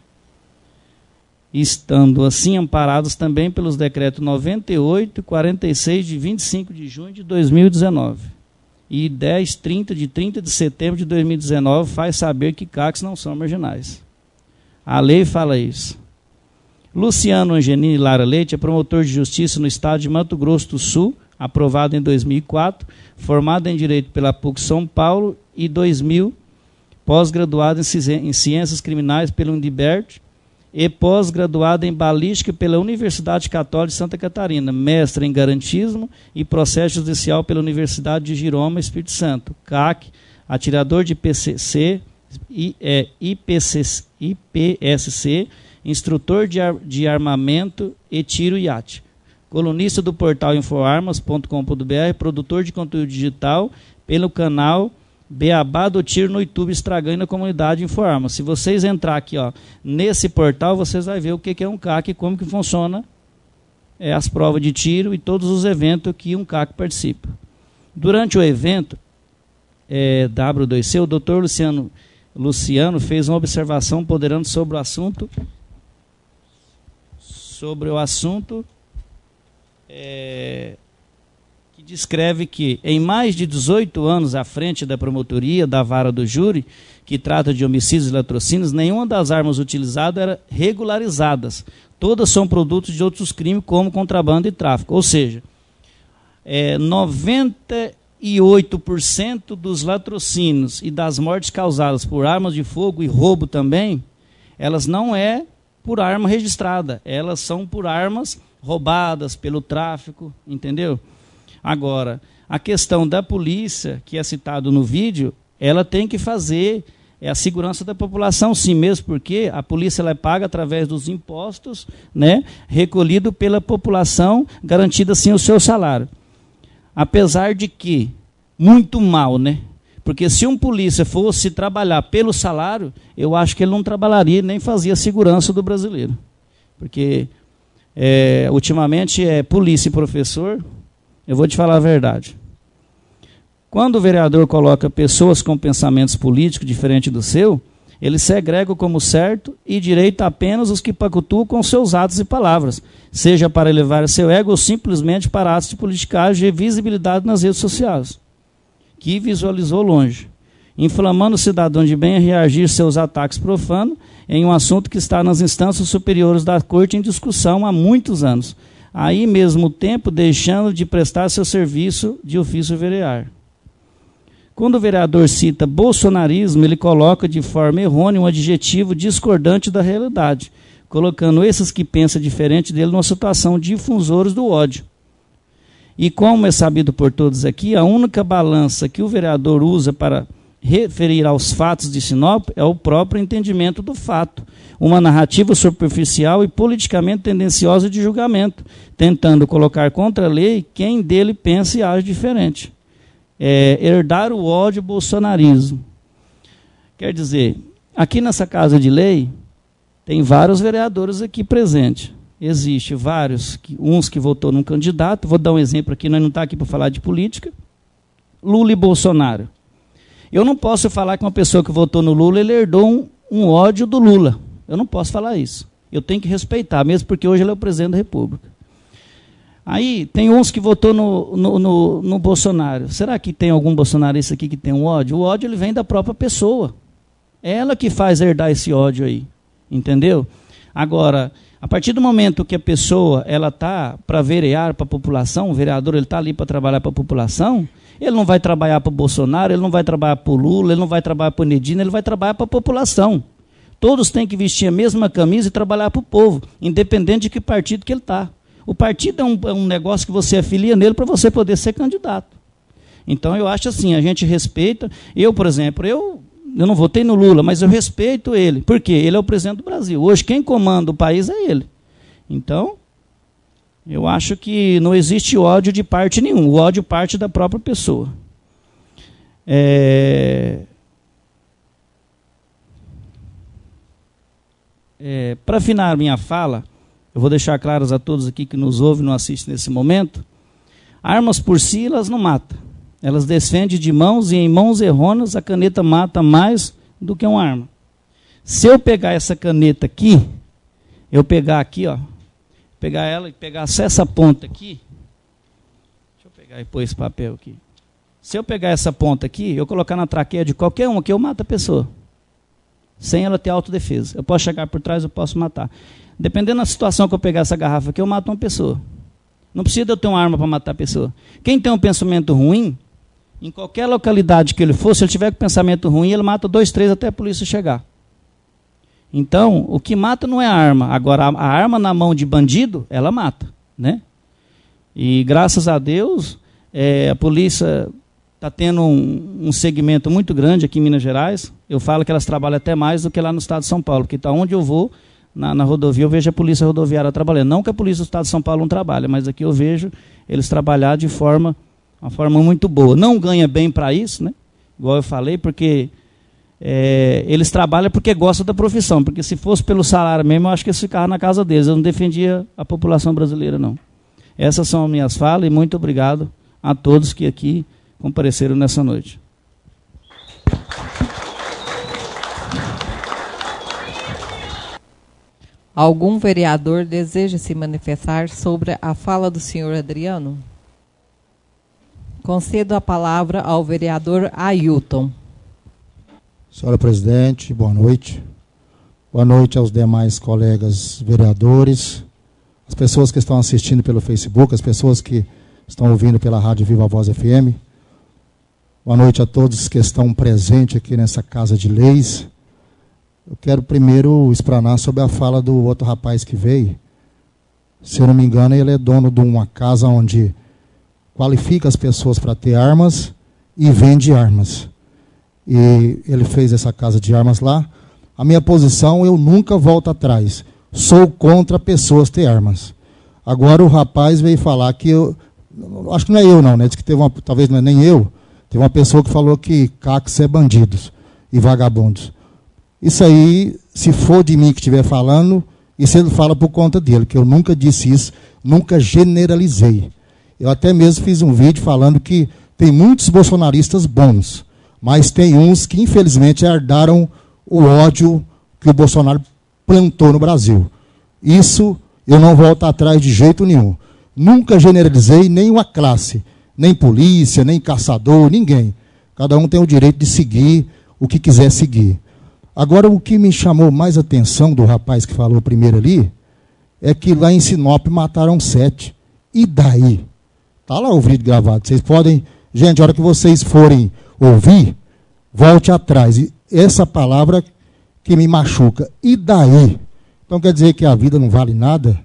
estando assim amparados também pelos decretos noventa e oito e quarenta e seis de vinte e cinco de junho de dois mil e dezenove e dez trinta de trinta de setembro de dois mil e dezenove faz saber que C A Cs não são marginais. A lei fala isso. Luciano Angelini Lara Leite é promotor de justiça no estado de Mato Grosso do Sul, aprovado em dois mil e quatro, formado em Direito pela P U C São Paulo e dois mil, pós-graduado em Ciências Criminais pelo Undibert, e pós-graduada em Balística pela Universidade Católica de Santa Catarina, mestre em Garantismo e Processo Judicial pela Universidade de Giroma, Espírito Santo, C A C, atirador de P C C, I, é, I P C, I P S C, instrutor de, ar, de armamento e tiro iate, colunista do portal infoarmas ponto com ponto br, produtor de conteúdo digital pelo canal Beabá do Tiro no YouTube, estragando a comunidade Infoarmas. Se vocês entrar aqui, ó, nesse portal, vocês vão ver o que é um C A C e como que funciona é, as provas de tiro e todos os eventos que um C A C participa. Durante o evento é, W dois C, o doutor Luciano, Luciano fez uma observação ponderando sobre o assunto sobre o assunto é, que descreve que, em mais de dezoito anos à frente da promotoria, da vara do júri, que trata de homicídios e latrocínios, nenhuma das armas utilizadas era regularizadas. Todas são produtos de outros crimes, como contrabando e tráfico. Ou seja, é, noventa e oito por cento dos latrocínios e das mortes causadas por armas de fogo e roubo também, elas não é por arma registrada, elas são por armas roubadas pelo tráfico, entendeu? Agora, a questão da polícia, que é citado no vídeo, ela tem que fazer é, a segurança da população, sim, mesmo porque a polícia ela é paga através dos impostos, né, recolhido pela população, garantido assim o seu salário. Apesar de que, muito mal, né, Porque se um polícia fosse trabalhar pelo salário, eu acho que ele não trabalharia nem fazia a segurança do brasileiro. Porque, é, ultimamente, é polícia e professor, eu vou te falar a verdade. Quando o vereador coloca pessoas com pensamentos políticos diferentes do seu, ele segrega como certo e direito apenas os que pactuam com seus atos e palavras, seja para elevar seu ego ou simplesmente para atos de politicagem e visibilidade nas redes sociais, que visualizou longe, inflamando o cidadão de bem a reagir seus ataques profanos em um assunto que está nas instâncias superiores da corte em discussão há muitos anos, aí mesmo tempo deixando de prestar seu serviço de ofício verear. Quando o vereador cita bolsonarismo, ele coloca de forma errônea um adjetivo discordante da realidade, colocando esses que pensam diferente dele numa situação de difusores do ódio. E como é sabido por todos aqui, a única balança que o vereador usa para referir aos fatos de Sinop é o próprio entendimento do fato, uma narrativa superficial e politicamente tendenciosa de julgamento, tentando colocar contra a lei quem dele pensa e age diferente. É, herdar o ódio bolsonarismo. Quer dizer, aqui nessa casa de lei, tem vários vereadores aqui presentes. Existem vários, uns que votou num candidato, vou dar um exemplo aqui, nós não estamos aqui para falar de política, Lula e Bolsonaro. Eu não posso falar que uma pessoa que votou no Lula, ele herdou um, um ódio do Lula. Eu não posso falar isso. Eu tenho que respeitar, mesmo porque hoje ele é o presidente da República. Aí tem uns que votou no, no, no, no Bolsonaro. Será que tem algum bolsonarista aqui que tem um ódio? O ódio ele vem da própria pessoa. É ela que faz herdar esse ódio aí. Entendeu? Agora, a partir do momento que a pessoa ela está para verear para a população, o vereador ele está ali para trabalhar para a população, ele não vai trabalhar para o Bolsonaro, ele não vai trabalhar para o Lula, ele não vai trabalhar para o Nedina, ele vai trabalhar para a população. Todos têm que vestir a mesma camisa e trabalhar para o povo, independente de que partido que ele está. O partido é um, é um negócio que você afilia nele para você poder ser candidato. Então, eu acho assim, a gente respeita. Eu, por exemplo, eu, eu não votei no Lula, mas eu respeito ele. Por quê? Ele é o presidente do Brasil. Hoje, quem comanda o país é ele. Então, eu acho que não existe ódio de parte nenhuma. O ódio parte da própria pessoa. É... É, para afinar minha fala, eu vou deixar claros a todos aqui que nos ouvem e não assistem nesse momento. Armas por si, elas não matam. Elas defendem de mãos e em mãos errôneas a caneta mata mais do que uma arma. Se eu pegar essa caneta aqui, eu pegar aqui, ó, pegar ela e pegar só essa ponta aqui, deixa eu pegar e pôr esse papel aqui. Se eu pegar essa ponta aqui, eu colocar na traqueia de qualquer um aqui, eu mato a pessoa. Sem ela ter autodefesa. Eu posso chegar por trás, eu posso matar. Dependendo da situação que eu pegar essa garrafa aqui, eu mato uma pessoa. Não precisa eu ter uma arma para matar a pessoa. Quem tem um pensamento ruim, em qualquer localidade que ele for, se ele tiver com pensamento ruim, ele mata dois, três até a polícia chegar. Então, o que mata não é a arma. Agora, a, a arma na mão de bandido, ela mata, né? E graças a Deus, é, a polícia está tendo um, um segmento muito grande aqui em Minas Gerais. Eu falo que elas trabalham até mais do que lá no estado de São Paulo, porque tá onde eu vou, Na, na rodovia, eu vejo a polícia rodoviária trabalhando. Não que a polícia do estado de São Paulo não trabalha, mas aqui eu vejo eles trabalhar de forma, uma forma muito boa. Não ganha bem para isso, né? Igual eu falei, porque é, eles trabalham porque gostam da profissão. Porque se fosse pelo salário mesmo, eu acho que eles ficavam na casa deles. Eu não defendia a população brasileira, não. Essas são as minhas falas e muito obrigado a todos que aqui compareceram nessa noite. Algum vereador deseja se manifestar sobre a fala do senhor Adriano? Concedo a palavra ao vereador Ailton. Senhora presidente, boa noite. Boa noite aos demais colegas vereadores, as pessoas que estão assistindo pelo Facebook, as pessoas que estão ouvindo pela Rádio Viva Voz F M. Boa noite a todos que estão presentes aqui nessa Casa de Leis. Eu quero primeiro explanar sobre a fala do outro rapaz que veio. Se eu não me engano, ele é dono de uma casa onde qualifica as pessoas para ter armas e vende armas. E ele fez essa casa de armas lá. A minha posição, eu nunca volto atrás. Sou contra pessoas ter armas. Agora o rapaz veio falar que eu... Acho que não é eu não, né? Diz que teve uma... Talvez não é nem eu. Tem uma pessoa que falou que C A Cs é bandidos e vagabundos. Isso aí, se for de mim que estiver falando, isso ele fala por conta dele, que eu nunca disse isso, nunca generalizei. Eu até mesmo fiz um vídeo falando que tem muitos bolsonaristas bons, mas tem uns que, infelizmente, herdaram o ódio que o Bolsonaro plantou no Brasil. Isso eu não volto atrás de jeito nenhum. Nunca generalizei nenhuma classe, nem polícia, nem caçador, ninguém. Cada um tem o direito de seguir o que quiser seguir. Agora, o que me chamou mais atenção do rapaz que falou primeiro ali, é que lá em Sinop mataram sete. E daí? Está lá o vídeo gravado. Vocês podem... Gente, a hora que vocês forem ouvir, volte atrás. E essa palavra que me machuca. E daí? Então quer dizer que a vida não vale nada?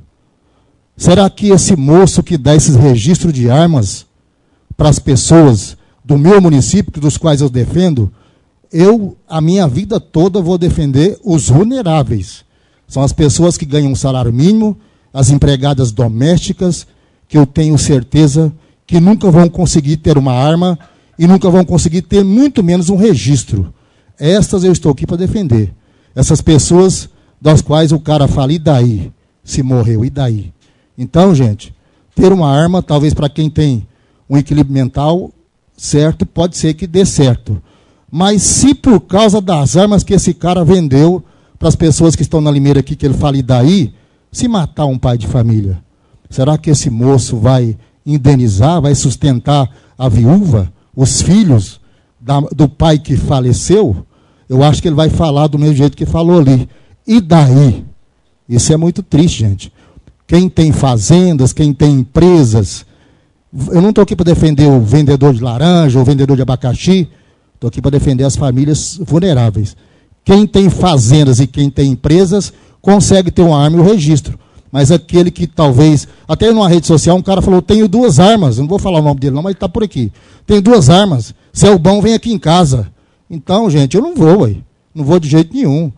Será que esse moço que dá esses registros de armas para as pessoas do meu município, dos quais eu defendo, eu, a minha vida toda, vou defender os vulneráveis. São as pessoas que ganham um salário mínimo, as empregadas domésticas, que eu tenho certeza que nunca vão conseguir ter uma arma e nunca vão conseguir ter muito menos um registro. Estas eu estou aqui para defender. Essas pessoas das quais o cara fala, e daí? Se morreu, e daí? Então, gente, ter uma arma, talvez para quem tem um equilíbrio mental certo, pode ser que dê certo. Mas se por causa das armas que esse cara vendeu para as pessoas que estão na Limeira aqui, que ele fala, e daí? Se matar um pai de família, será que esse moço vai indenizar, vai sustentar a viúva, os filhos da, do pai que faleceu? Eu acho que ele vai falar do mesmo jeito que falou ali. E daí? Isso é muito triste, gente. Quem tem fazendas, quem tem empresas, eu não estou aqui para defender o vendedor de laranja, ou o vendedor de abacaxi, estou aqui para defender as famílias vulneráveis. Quem tem fazendas e quem tem empresas, consegue ter uma arma e o registro. Mas aquele que talvez, até numa rede social, um cara falou, tenho duas armas, eu não vou falar o nome dele não, mas ele está por aqui. Tenho duas armas, se é o bom, vem aqui em casa. Então, gente, eu não vou, ué. Não vou de jeito nenhum.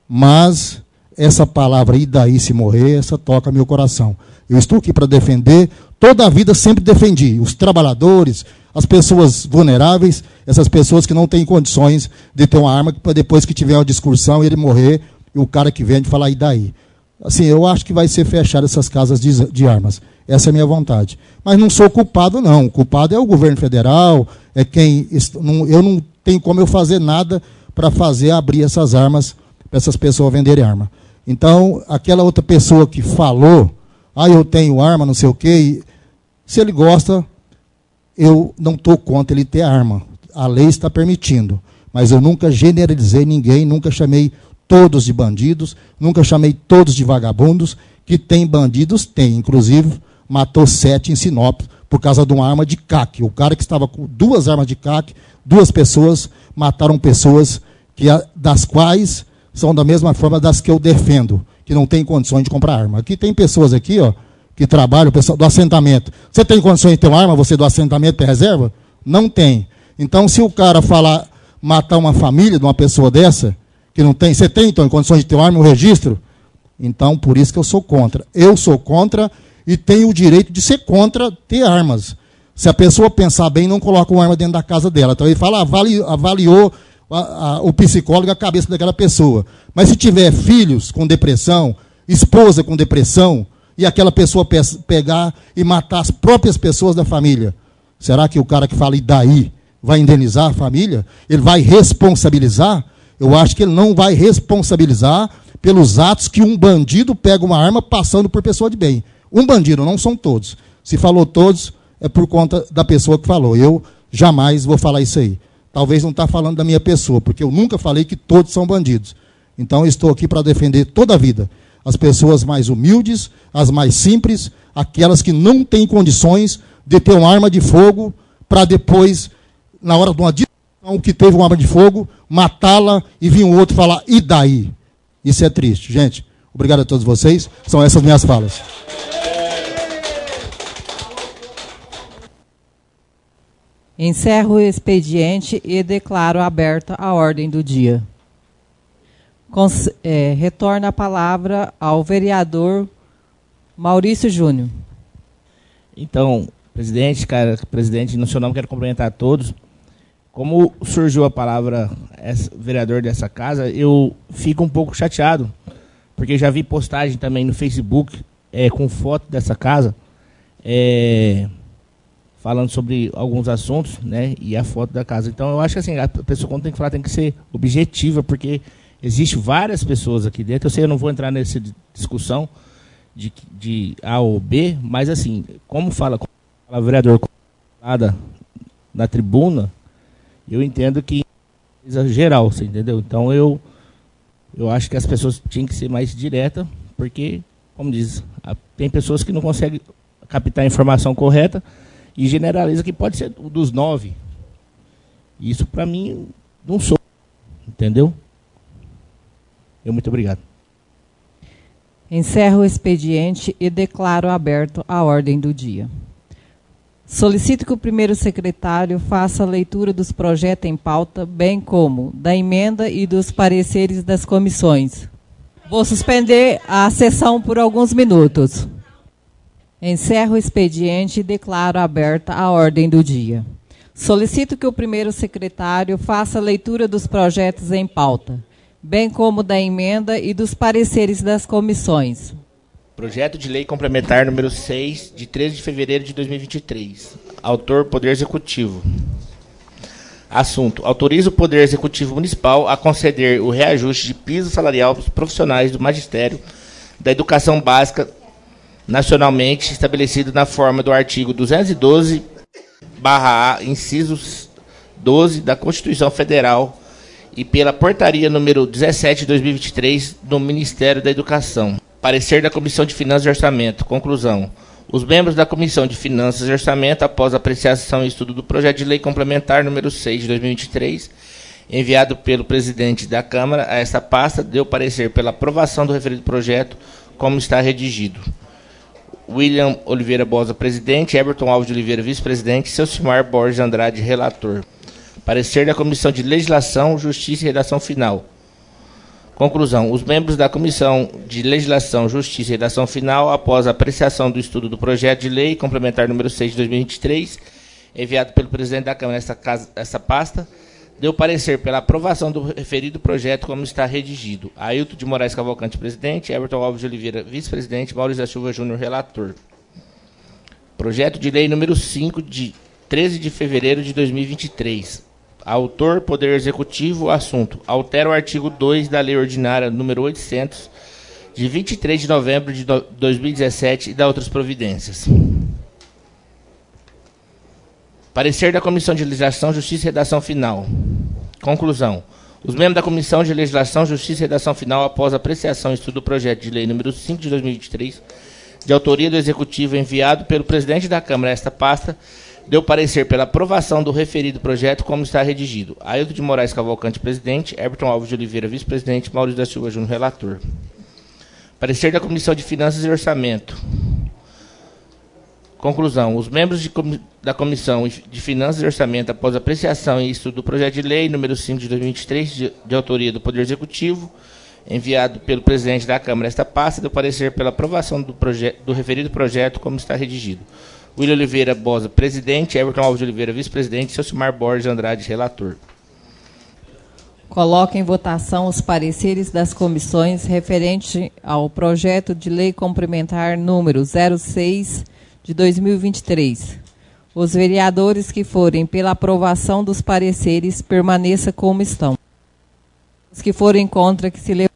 Mas essa palavra, e daí se morrer, essa toca meu coração. Eu estou aqui para defender, toda a vida sempre defendi, os trabalhadores, as pessoas vulneráveis, essas pessoas que não têm condições de ter uma arma, para depois que tiver uma discussão, ele morrer, e o cara que vende falar, e daí? Assim, eu acho que vai ser fechado essas casas de, de armas. Essa é a minha vontade. Mas não sou culpado, não. O culpado é o governo federal, é quem... Eu não tenho como eu fazer nada para fazer abrir essas armas para essas pessoas venderem arma. Então, aquela outra pessoa que falou, ah, eu tenho arma, não sei o quê, se ele gosta, eu não estou contra ele ter arma. A lei está permitindo. Mas eu nunca generalizei ninguém, nunca chamei todos de bandidos, nunca chamei todos de vagabundos. Que tem bandidos, tem. Inclusive, matou sete em Sinop por causa de uma arma de C A C. O cara que estava com duas armas de C A C, duas pessoas, mataram pessoas que, das quais são da mesma forma das que eu defendo, que não tem condições de comprar arma. Aqui tem pessoas aqui, ó, que trabalham, pessoal do assentamento. Você tem condições de ter uma arma, você do assentamento tem reserva? Não tem. Então, se o cara falar, matar uma família de uma pessoa dessa, que não tem, você tem, então, condições de ter uma arma, um registro? Então, por isso que eu sou contra. Eu sou contra e tenho o direito de ser contra ter armas. Se a pessoa pensar bem, não coloca uma arma dentro da casa dela. Então, ele fala, avali, avaliou a, a, o psicólogo a cabeça daquela pessoa. Mas se tiver filhos com depressão, esposa com depressão, e aquela pessoa pe pegar e matar as próprias pessoas da família, será que o cara que fala, e daí, vai indenizar a família? Ele vai responsabilizar? Eu acho que ele não vai responsabilizar pelos atos que um bandido pega uma arma passando por pessoa de bem. Um bandido, não são todos. Se falou todos, é por conta da pessoa que falou. Eu jamais vou falar isso aí. Talvez não está falando da minha pessoa, porque eu nunca falei que todos são bandidos. Então, eu estou aqui para defender toda a vida. As pessoas mais humildes, as mais simples, aquelas que não têm condições de ter uma arma de fogo para depois, na hora de uma discussão que teve uma arma de fogo, matá-la e vir um outro falar, e daí? Isso é triste. Gente, obrigado a todos vocês. São essas minhas falas. Encerro o expediente e declaro aberta a ordem do dia. Cons é, retorna a palavra ao vereador Maurício Júnior. Então, presidente, cara, presidente, no seu nome quero cumprimentar a todos. como surgiu a palavra vereador dessa casa, eu fico um pouco chateado, porque já vi postagem também no Facebook é, com foto dessa casa, é, falando sobre alguns assuntos, né, e a foto da casa. Então, eu acho que assim, a pessoa, quando tem que falar, tem que ser objetiva, porque existem várias pessoas aqui dentro. Eu sei, eu não vou entrar nessa discussão de, de A ou B, mas assim, como fala, como fala o vereador na tribuna, eu entendo que é geral, você entendeu? Então, eu, eu acho que as pessoas tinham que ser mais diretas, porque, como diz, tem pessoas que não conseguem captar a informação correta e generaliza que pode ser dos nove. Isso, para mim, não sou. Entendeu? Eu muito obrigado. Encerro o expediente e declaro aberto a ordem do dia. Solicito que o primeiro secretário faça a leitura dos projetos em pauta, bem como da emenda e dos pareceres das comissões. Vou suspender a sessão por alguns minutos. Encerro o expediente e declaro aberta a ordem do dia. Solicito que o primeiro secretário faça a leitura dos projetos em pauta, bem como da emenda e dos pareceres das comissões. Projeto de Lei Complementar número seis, de treze de fevereiro de dois mil e vinte e três. Autor, Poder Executivo. Assunto: autoriza o Poder Executivo Municipal a conceder o reajuste de piso salarial dos profissionais do magistério da educação básica nacionalmente estabelecido na forma do artigo duzentos e doze barra A, incisos doze da Constituição Federal e pela portaria número dezessete de dois mil e vinte e três do Ministério da Educação. Parecer da Comissão de Finanças e Orçamento. Conclusão. Os membros da Comissão de Finanças e Orçamento, após apreciação e estudo do projeto de lei complementar número seis de dois mil e vinte e três, enviado pelo presidente da Câmara a esta pasta, deu parecer pela aprovação do referido projeto como está redigido. William Oliveira Bosa, presidente, Everton Alves de Oliveira, vice-presidente, Celcimar Borges Andrade, relator. Parecer da Comissão de Legislação, Justiça e Redação Final. Conclusão. Os membros da Comissão de Legislação, Justiça e Redação Final, após a apreciação do estudo do projeto de lei complementar número seis de dois mil e vinte e três, enviado pelo presidente da Câmara nessa, casa, essa pasta, deu parecer pela aprovação do referido projeto como está redigido. Ailton de Moraes Cavalcante, presidente, Everton Alves de Oliveira, vice-presidente, Maurício da Silva Júnior, relator. Projeto de lei número cinco, de treze de fevereiro de dois mil e vinte e três. Autor, Poder Executivo. Assunto: altera o artigo dois da Lei Ordinária número oitocentos, de vinte e três de novembro de dois mil e dezessete, e dá outras providências. Parecer da Comissão de Legislação, Justiça e Redação Final. Conclusão. Os membros da Comissão de Legislação, Justiça e Redação Final, após a apreciação e estudo do projeto de lei número cinco de dois mil e vinte e três, de autoria do Executivo enviado pelo presidente da Câmara a esta pasta, deu parecer pela aprovação do referido projeto como está redigido. Ailton de Moraes Cavalcante, presidente, Everton Alves de Oliveira, vice-presidente, Maurício da Silva Júnior, relator. Parecer da Comissão de Finanças e Orçamento. Conclusão. Os membros de com, da Comissão de Finanças e Orçamento, após apreciação e estudo do projeto de lei número cinco de dois mil e vinte e três, de, de autoria do Poder Executivo, enviado pelo presidente da Câmara esta pasta, deu parecer pela aprovação do, do referido projeto como está redigido. William Oliveira Bosa, presidente, Everton Alves de Oliveira, vice-presidente, Celcimar Borges Andrade, relator. Coloco em votação os pareceres das comissões referente ao projeto de lei complementar número zero seis de dois mil e vinte e três. Os vereadores que forem pela aprovação dos pareceres permaneçam como estão. Os que forem contra, que se levantem.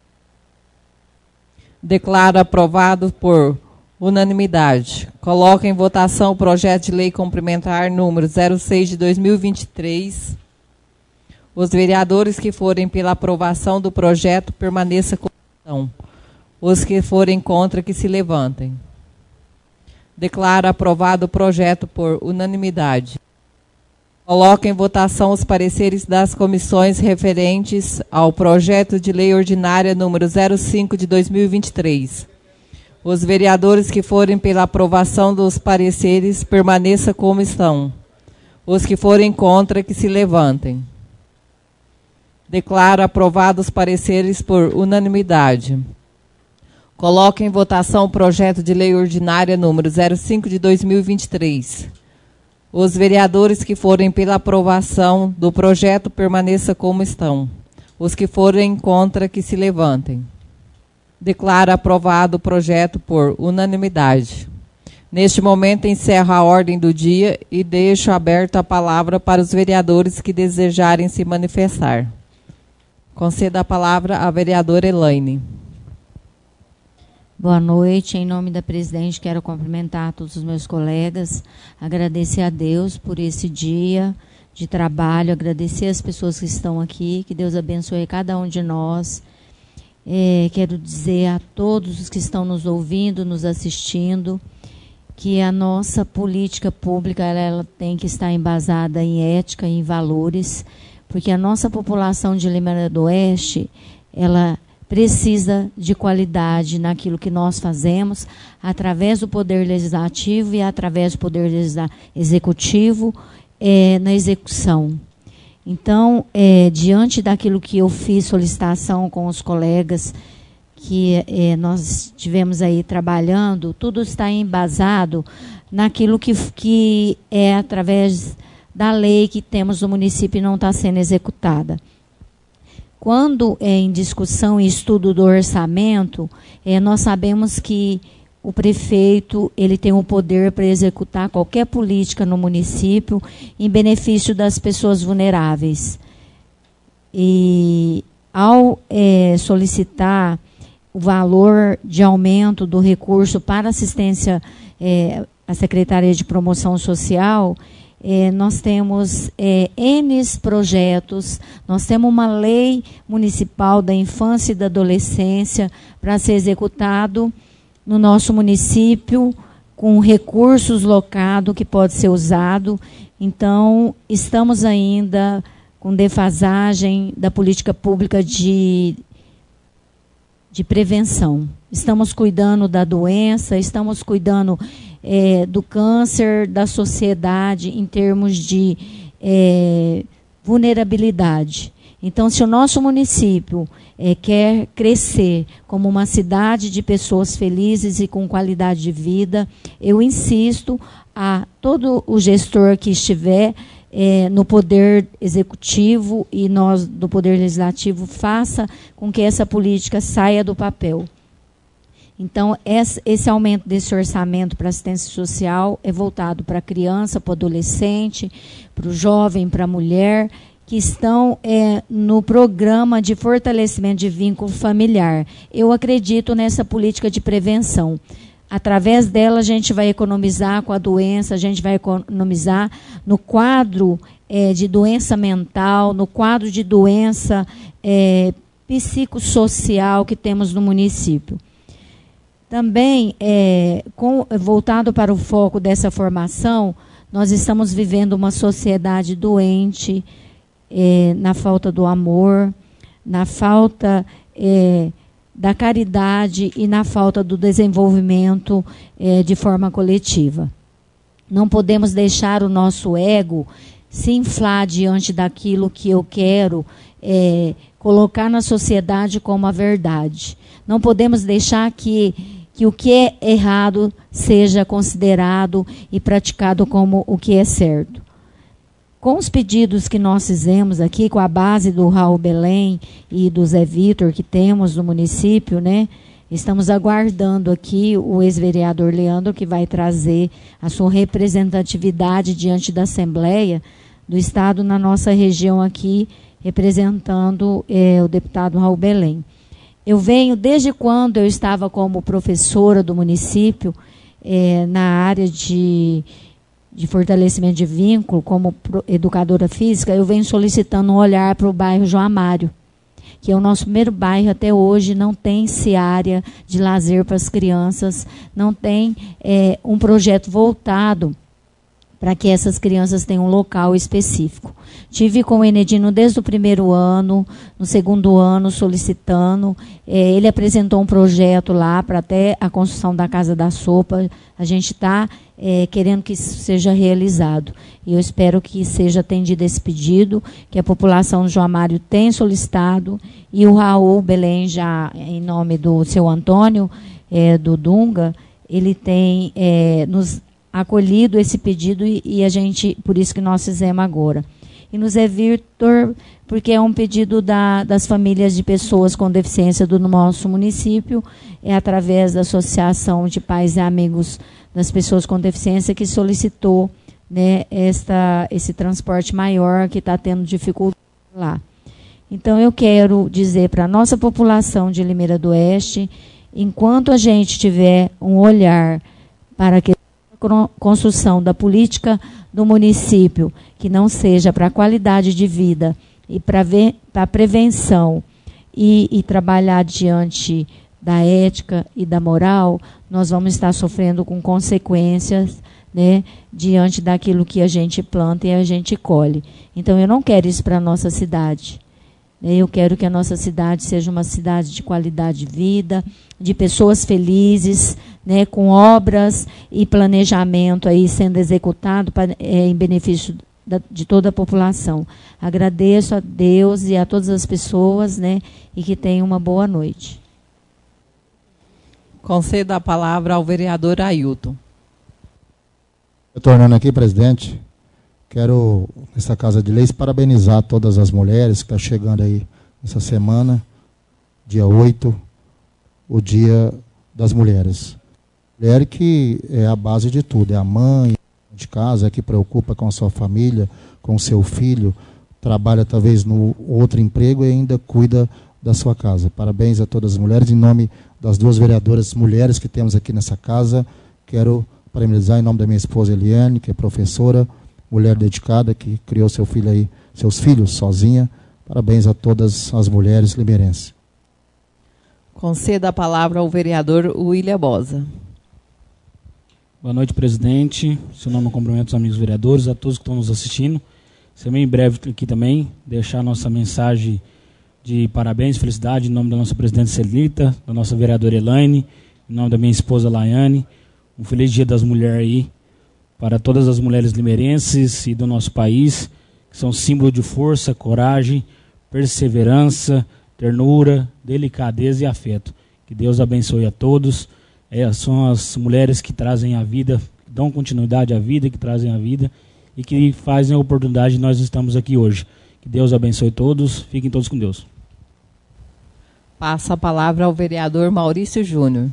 Declaro aprovado por unanimidade. Coloco em votação o projeto de lei complementar número zero seis de dois mil e vinte e três. Os vereadores que forem pela aprovação do projeto permaneçam como estão. Os que forem contra, que se levantem. Declaro aprovado o projeto por unanimidade. Coloco em votação os pareceres das comissões referentes ao projeto de lei ordinária número zero cinco de dois mil e vinte e três. Os vereadores que forem pela aprovação dos pareceres permaneçam como estão. Os que forem contra, que se levantem. Declaro aprovados os pareceres por unanimidade. Coloco em votação o projeto de lei ordinária número zero cinco de dois mil e vinte e três. Os vereadores que forem pela aprovação do projeto permaneçam como estão. Os que forem contra, que se levantem. Declaro aprovado o projeto por unanimidade. Neste momento, encerro a ordem do dia e deixo aberta a palavra para os vereadores que desejarem se manifestar. Concedo a palavra à vereadora Elaine. Boa noite. Em nome da presidente, quero cumprimentar todos os meus colegas, agradecer a Deus por esse dia de trabalho, agradecer as pessoas que estão aqui, que Deus abençoe cada um de nós. É, quero dizer a todos os que estão nos ouvindo, nos assistindo, que a nossa política pública ela, ela tem que estar embasada em ética e em valores, porque a nossa população de Limeira do Oeste, ela precisa de qualidade naquilo que nós fazemos, através do Poder Legislativo e através do Poder Executivo, é, na execução. Então, é, diante daquilo que eu fiz solicitação com os colegas, que eh, nós tivemos aí trabalhando, tudo está embasado naquilo que, que é através da lei que temos no município e não está sendo executada. Quando é em discussão e estudo do orçamento, eh, nós sabemos que o prefeito ele tem o poder para executar qualquer política no município em benefício das pessoas vulneráveis. E ao eh, solicitar o valor de aumento do recurso para assistência eh, à Secretaria de Promoção Social, eh, nós temos eh, N projetos, nós temos uma lei municipal da infância e da adolescência para ser executado no nosso município, com recursos locados que pode ser usado. Então, estamos ainda com defasagem da política pública de de prevenção. Estamos cuidando da doença, estamos cuidando é, do câncer, da sociedade em termos de é, vulnerabilidade. Então, se o nosso município é, quer crescer como uma cidade de pessoas felizes e com qualidade de vida, eu insisto a todo o gestor que estiver É, no Poder Executivo e nós do Poder Legislativo faça com que essa política saia do papel. Então, esse, esse aumento desse orçamento para assistência social é voltado para a criança, para o adolescente, para o jovem, para a mulher, que estão é, no programa de fortalecimento de vínculo familiar. Eu acredito nessa política de prevenção. Através dela, a gente vai economizar com a doença, a gente vai economizar no quadro é, de doença mental, no quadro de doença é, psicossocial que temos no município. Também, é, com, voltado para o foco dessa formação, nós estamos vivendo uma sociedade doente, é, na falta do amor, na falta É, da caridade e na falta do desenvolvimento eh, de forma coletiva. Não podemos deixar o nosso ego se inflar diante daquilo que eu quero eh, colocar na sociedade como a verdade. Não podemos deixar que, que o que é errado seja considerado e praticado como o que é certo. Com os pedidos que nós fizemos aqui, com a base do Raul Belém e do Zé Vitor que temos no município, né, estamos aguardando aqui o ex-vereador Leandro, que vai trazer a sua representatividade diante da Assembleia do Estado na nossa região aqui, representando é, o deputado Raul Belém. Eu venho, desde quando eu estava como professora do município, é, na área de... de fortalecimento de vínculo, como educadora física, eu venho solicitando um olhar para o bairro João Amário, que é o nosso primeiro bairro até hoje, não tem-se área de lazer para as crianças, não tem é, um projeto voltado para que essas crianças tenham um local específico. Tive com o Enedino desde o primeiro ano, no segundo ano, solicitando. É, ele apresentou um projeto lá para até a construção da Casa da Sopa. A gente está é, querendo que isso seja realizado. E eu espero que seja atendido esse pedido, que a população do João Amário tem solicitado, e o Raul Belém, já em nome do seu Antônio, é, do Dunga, ele tem é, nos acolhido esse pedido e, e a gente, por isso que nós fizemos agora. E nos é Vitor, porque é um pedido da, das famílias de pessoas com deficiência do nosso município, é através da Associação de Pais e Amigos das Pessoas com Deficiência que solicitou, né, esta, esse transporte maior que está tendo dificuldade lá. Então, eu quero dizer para a nossa população de Limeira do Oeste, enquanto a gente tiver um olhar para que a construção da política do município, que não seja para a qualidade de vida e para a prevenção e, e trabalhar diante da ética e da moral, nós vamos estar sofrendo com consequências, né, diante daquilo que a gente planta e a gente colhe. Então, eu não quero isso para a nossa cidade. Eu quero que a nossa cidade seja uma cidade de qualidade de vida, de pessoas felizes, né, com obras e planejamento aí sendo executado pra, é, em benefício da, de toda a população. Agradeço a Deus e a todas as pessoas, né, e que tenham uma boa noite. Concedo a palavra ao vereador Ailton. Retornando aqui, presidente, quero, nessa Casa de Leis, parabenizar todas as mulheres que estão chegando aí essa semana, dia oito, o Dia das Mulheres. Mulher que é a base de tudo, é a mãe de casa, é que preocupa com a sua família, com o seu filho, trabalha talvez no outro emprego e ainda cuida da sua casa. Parabéns a todas as mulheres. Em nome das duas vereadoras mulheres que temos aqui nessa casa, quero parabenizar em nome da minha esposa Eliane, que é professora, mulher dedicada, que criou seu filho aí, seus filhos sozinha. Parabéns a todas as mulheres limeirenses. Concedo a palavra ao vereador William Bosa. Boa noite, presidente. Seu nome, cumprimento aos amigos vereadores, a todos que estão nos assistindo. Ser bem breve aqui também, deixar nossa mensagem de parabéns, felicidade, em nome da nossa presidente Celita, da nossa vereadora Elaine, em nome da minha esposa Laiane. Um feliz Dia das Mulheres aí, para todas as mulheres limeirenses e do nosso país, que são símbolo de força, coragem, perseverança, ternura, delicadeza e afeto. Que Deus abençoe a todos. É, são as mulheres que trazem a vida, que dão continuidade à vida, que trazem a vida e que fazem a oportunidade de nós estamos aqui hoje. Que Deus abençoe todos. Fiquem todos com Deus. Passo a palavra ao vereador Maurício Júnior.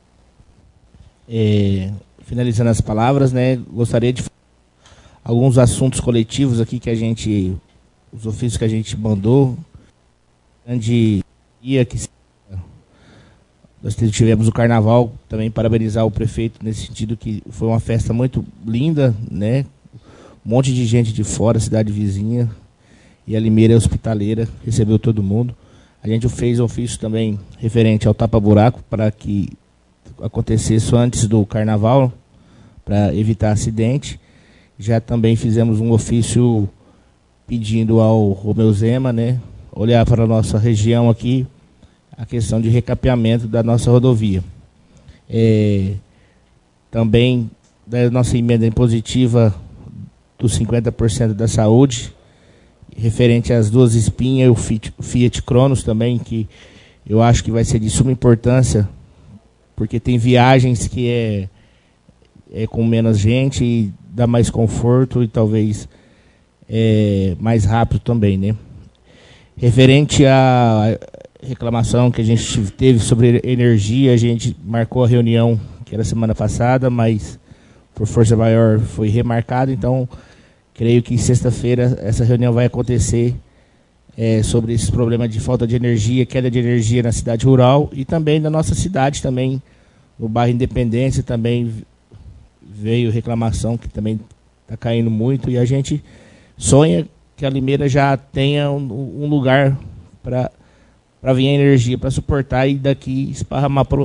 É, finalizando as palavras, né, gostaria de falar alguns assuntos coletivos aqui que a gente, os ofícios que a gente mandou. Grande dia que nós tivemos o carnaval, também parabenizar o prefeito nesse sentido, que foi uma festa muito linda, né? Um monte de gente de fora, cidade vizinha, e a Limeira Hospitaleira recebeu todo mundo. A gente fez um ofício também referente ao tapa-buraco para que acontecesse antes do carnaval, para evitar acidente. Já também fizemos um ofício pedindo ao Romeu Zema, né, olhar para a nossa região aqui, a questão de recapeamento da nossa rodovia. É, também da nossa emenda impositiva dos cinquenta por cento da saúde, referente às duas espinhas e o Fiat, Fiat Cronos também, que eu acho que vai ser de suma importância, porque tem viagens que é, é com menos gente e dá mais conforto e talvez é, mais rápido também, né? Referente à reclamação que a gente teve sobre energia, a gente marcou a reunião, que era semana passada, mas por força maior foi remarcado, então creio que sexta-feira essa reunião vai acontecer é, sobre esses problemas de falta de energia, queda de energia na cidade rural e também na nossa cidade, também no bairro Independência, também veio reclamação que também está caindo muito e a gente sonha que a Limeira já tenha um, um lugar para para vir a energia, para suportar e daqui esparramar para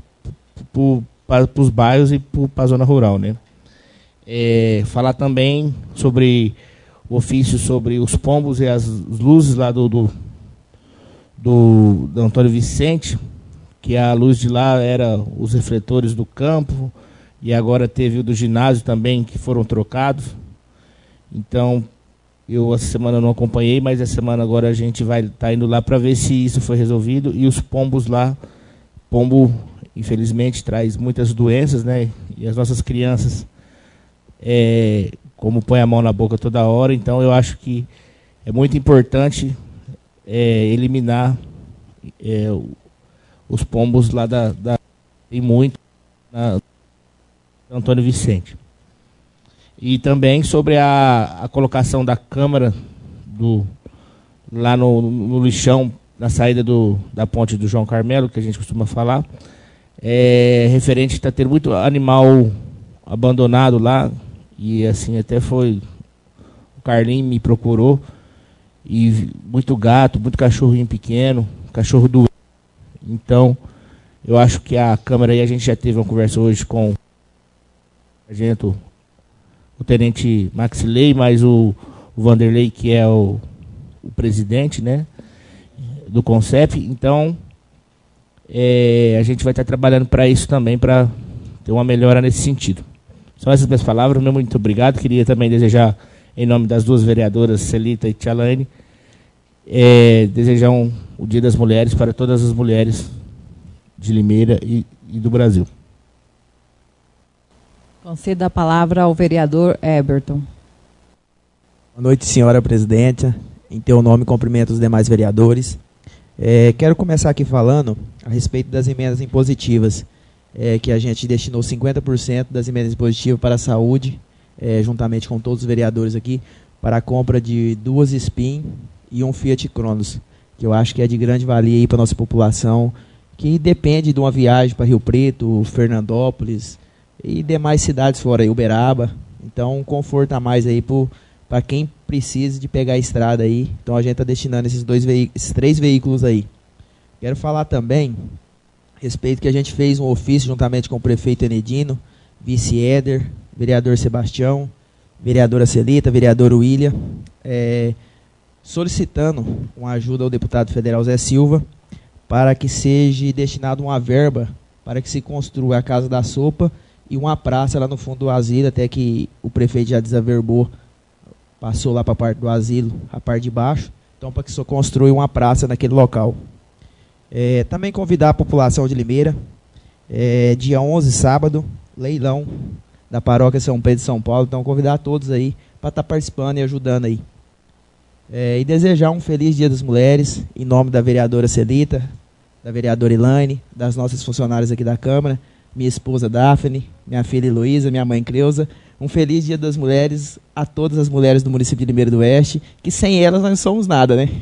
os bairros e para a zona rural, né? É, falar também sobre o ofício sobre os pombos e as luzes lá do, do, do, do Antônio Vicente, que a luz de lá era os refletores do campo, e agora teve o do ginásio também, que foram trocados. Então, eu essa semana não acompanhei, mas essa semana agora a gente vai estar tá indo lá para ver se isso foi resolvido. E os pombos lá, pombo, infelizmente, traz muitas doenças, né? E as nossas crianças é, como põe a mão na boca toda hora. Então eu acho que é muito importante é, eliminar é, os pombos lá da, da... Tem muito na Antônio Vicente. E também sobre a, a colocação da câmara do, lá no, no lixão, na saída do, da ponte do João Carmelo, que a gente costuma falar, é referente a estar tendo muito animal abandonado lá, e assim até foi, o Carlinhos me procurou, e muito gato, muito cachorrinho pequeno, cachorro doente. Então, eu acho que a Câmara, aí a gente já teve uma conversa hoje com o sargento, o tenente Maxilei, mais o, o Vanderlei, que é o, o presidente, né, do CONCEP. Então, é, a gente vai estar trabalhando para isso também, para ter uma melhora nesse sentido. São essas minhas palavras, meu muito obrigado. Queria também desejar, em nome das duas vereadoras, Celita e Tialaine, é, desejar um, o Dia das Mulheres para todas as mulheres de Limeira e, e do Brasil. Conceda a palavra ao vereador Eberton. Boa noite, senhora presidenta. Em teu nome, cumprimento os demais vereadores. É, quero começar aqui falando a respeito das emendas impositivas, é, que a gente destinou cinquenta por cento das emendas impositivas para a saúde, é, juntamente com todos os vereadores aqui, para a compra de duas Spin e um Fiat Cronos, que eu acho que é de grande valia aí para a nossa população, que depende de uma viagem para Rio Preto, Fernandópolis e demais cidades fora, aí, Uberaba. Então, um conforto a mais aí para quem precisa de pegar a estrada aí. Então, a gente está destinando esses, dois esses três veículos aí. Quero falar também a respeito que a gente fez um ofício juntamente com o prefeito Enedino, vice Éder, vereador Sebastião, vereadora Celita, vereador William, é, solicitando uma ajuda ao deputado federal Zé Silva para que seja destinado uma verba para que se construa a Casa da Sopa e uma praça lá no fundo do asilo, até que o prefeito já desaverbou, passou lá para a parte do asilo, a parte de baixo, então para que se construa uma praça naquele local. É, também convidar a população de Limeira, é, dia onze, sábado, leilão da paróquia São Pedro de São Paulo, então convidar a todos aí para estar tá participando e ajudando aí. É, e desejar um feliz Dia das Mulheres, em nome da vereadora Celita, da vereadora Elaine, das nossas funcionárias aqui da Câmara, minha esposa Daphne, minha filha Heloísa, minha mãe Creuza. Um feliz Dia das Mulheres a todas as mulheres do município de Limeira do Oeste, que sem elas nós não somos nada, né?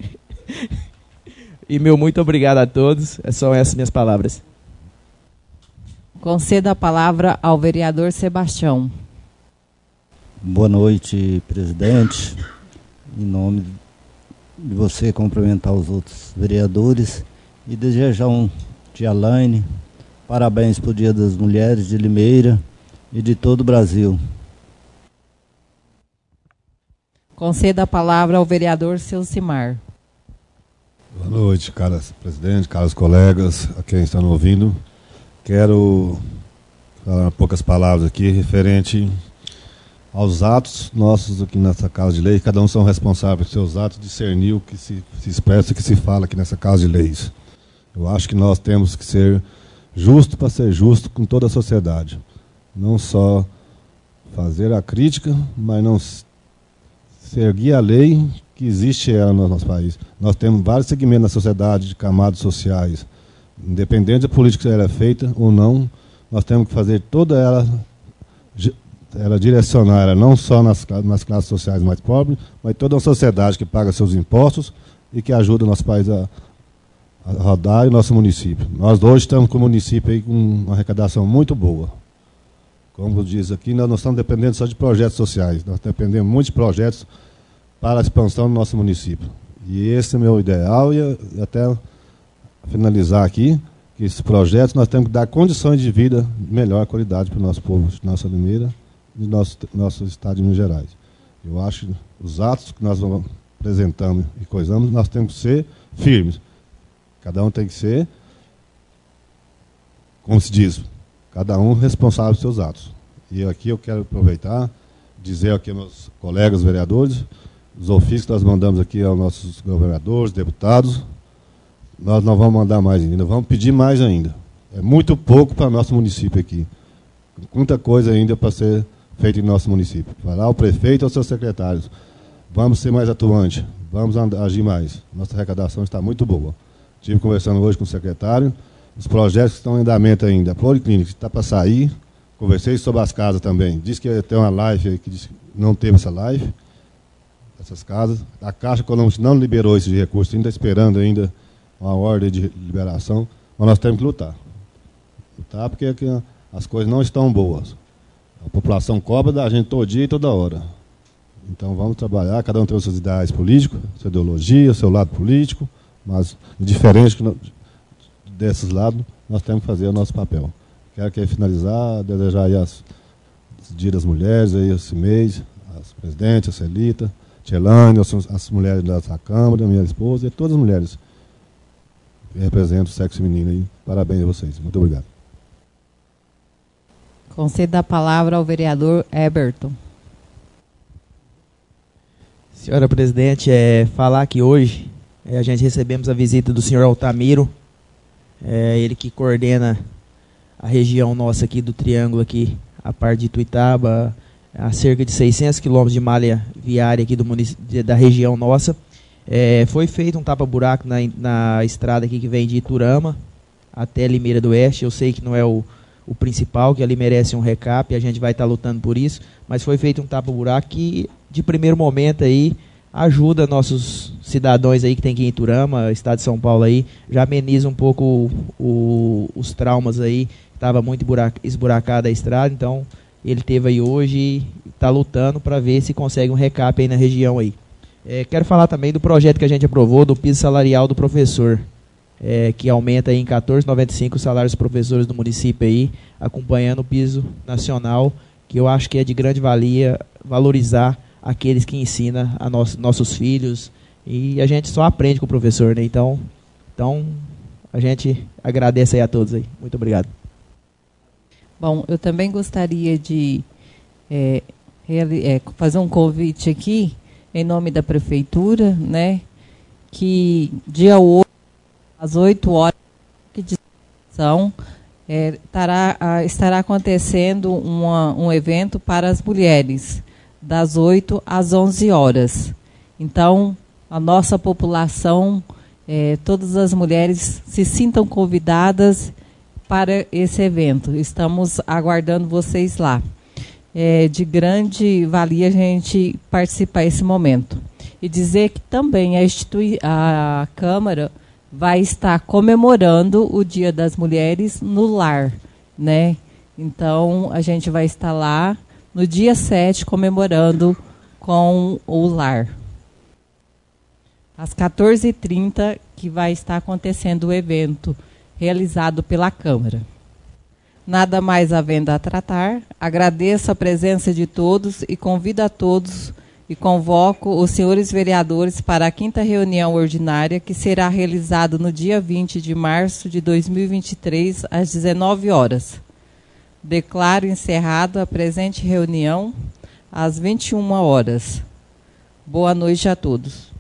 E meu muito obrigado a todos, são essas minhas palavras. Conceda a palavra ao vereador Sebastião. Boa noite, presidente. Em nome de você, cumprimentar os outros vereadores e desejar um Tialaine, parabéns para o Dia das Mulheres de Limeira e de todo o Brasil. Conceda a palavra ao vereador Celcimar. Boa noite, caras presidente, caros colegas, a quem está nos ouvindo. Quero falar poucas palavras aqui referente aos atos nossos aqui nessa Casa de Leis. Cada um são responsáveis por seus atos, discernir o que se, se expressa e o que se fala aqui nessa Casa de Leis. Eu acho que nós temos que ser justos para ser justos com toda a sociedade. Não só fazer a crítica, mas não seguir a lei que existe ela no nosso país. Nós temos vários segmentos na sociedade, de camadas sociais. Independente da política que ela é feita ou não, nós temos que fazer toda ela, ela direcionar ela não só nas, nas classes sociais mais pobres, mas toda a sociedade que paga seus impostos e que ajuda o nosso país a, a rodar e o nosso município. Nós hoje estamos com o município aí com uma arrecadação muito boa. Como diz aqui, nós não estamos dependendo só de projetos sociais, nós dependemos muito de projetos para a expansão do nosso município. E esse é o meu ideal, e até finalizar aqui, que esses projetos nós temos que dar condições de vida de melhor qualidade para o nosso povo, de nossa Limeira e do nosso, nosso estado de Minas Gerais. Eu acho que os atos que nós vamos apresentando e coisamos, nós temos que ser firmes. Cada um tem que ser, como se diz, cada um responsável pelos seus atos. E aqui eu quero aproveitar, dizer aqui aos meus colegas vereadores, os ofícios que nós mandamos aqui aos nossos governadores, deputados, nós não vamos mandar mais ainda, vamos pedir mais ainda. É muito pouco para o nosso município aqui. Muita coisa ainda para ser feito em nosso município. Falar ao prefeito e aos seus secretários, vamos ser mais atuantes, vamos agir mais. Nossa arrecadação está muito boa. Estive conversando hoje com o secretário, os projetos que estão em andamento ainda, a Policlínica está para sair, conversei sobre as casas também. Disse que ia ter uma live aí, que disse que não teve essa live, essas casas. A Caixa Econômica não liberou esse recurso, ainda está esperando ainda uma ordem de liberação, mas nós temos que lutar. Lutar porque aqui as coisas não estão boas. A população cobra da gente todo dia e toda hora. Então vamos trabalhar, cada um tem os seus ideais políticos, sua ideologia, seu lado político, mas diferente que desses lados, nós temos que fazer o nosso papel. Quero aqui finalizar, desejar aí as, as Dia das Mulheres, aí esse mês, as presidentes, a Celita, Tchelane, as, as mulheres da Câmara, minha esposa e todas as mulheres que representam o sexo feminino aí. Parabéns a vocês. Muito obrigado. Concedo a palavra ao vereador Eberton. Senhora presidente, é, falar que hoje é, a gente recebemos a visita do senhor Altamiro, é, ele que coordena a região nossa aqui do Triângulo, aqui, a parte de Tuitaba, a cerca de seiscentos quilômetros de malha viária aqui do município, da região nossa. É, foi feito um tapa-buraco na, na estrada aqui que vem de Iturama até Limeira do Oeste. Eu sei que não é o, o principal, que ali merece um recap, e a gente vai estar lutando por isso, mas foi feito um tapa-buraco que, de primeiro momento aí, ajuda nossos cidadãos aí que tem que ir em Iturama, estado de São Paulo aí, já ameniza um pouco o, o, os traumas aí, estava muito esburacada a estrada, então ele teve aí hoje e está lutando para ver se consegue um recap aí na região aí. É, quero falar também do projeto que a gente aprovou do piso salarial do professor, é, que aumenta aí em quatorze reais e noventa e cinco centavos os salários dos professores do município aí, acompanhando o piso nacional, que eu acho que é de grande valia valorizar aqueles que ensinam a nos, nossos filhos, e a gente só aprende com o professor, né? Então, então a gente agradece aí a todos aí. Muito obrigado. Bom, eu também gostaria de é, é, fazer um convite aqui, em nome da Prefeitura, né, que dia oito, às oito horas, de sessão, é, estará, estará acontecendo uma, um evento para as mulheres, das oito às onze horas. Então, a nossa população, é, todas as mulheres se sintam convidadas para esse evento. Estamos aguardando vocês lá. É de grande valia a gente participar desse momento. E dizer que também a, institui a Câmara vai estar comemorando o Dia das Mulheres no lar, né? Então, a gente vai estar lá no dia sete, comemorando com o lar. Às quatorze e trinta, que vai estar acontecendo o evento realizado pela Câmara. Nada mais havendo a tratar, agradeço a presença de todos e convido a todos e convoco os senhores vereadores para a quinta reunião ordinária, que será realizada no dia vinte de março de dois mil e vinte e três, às dezenove horas. Declaro encerrada a presente reunião às vinte e uma horas. Boa noite a todos.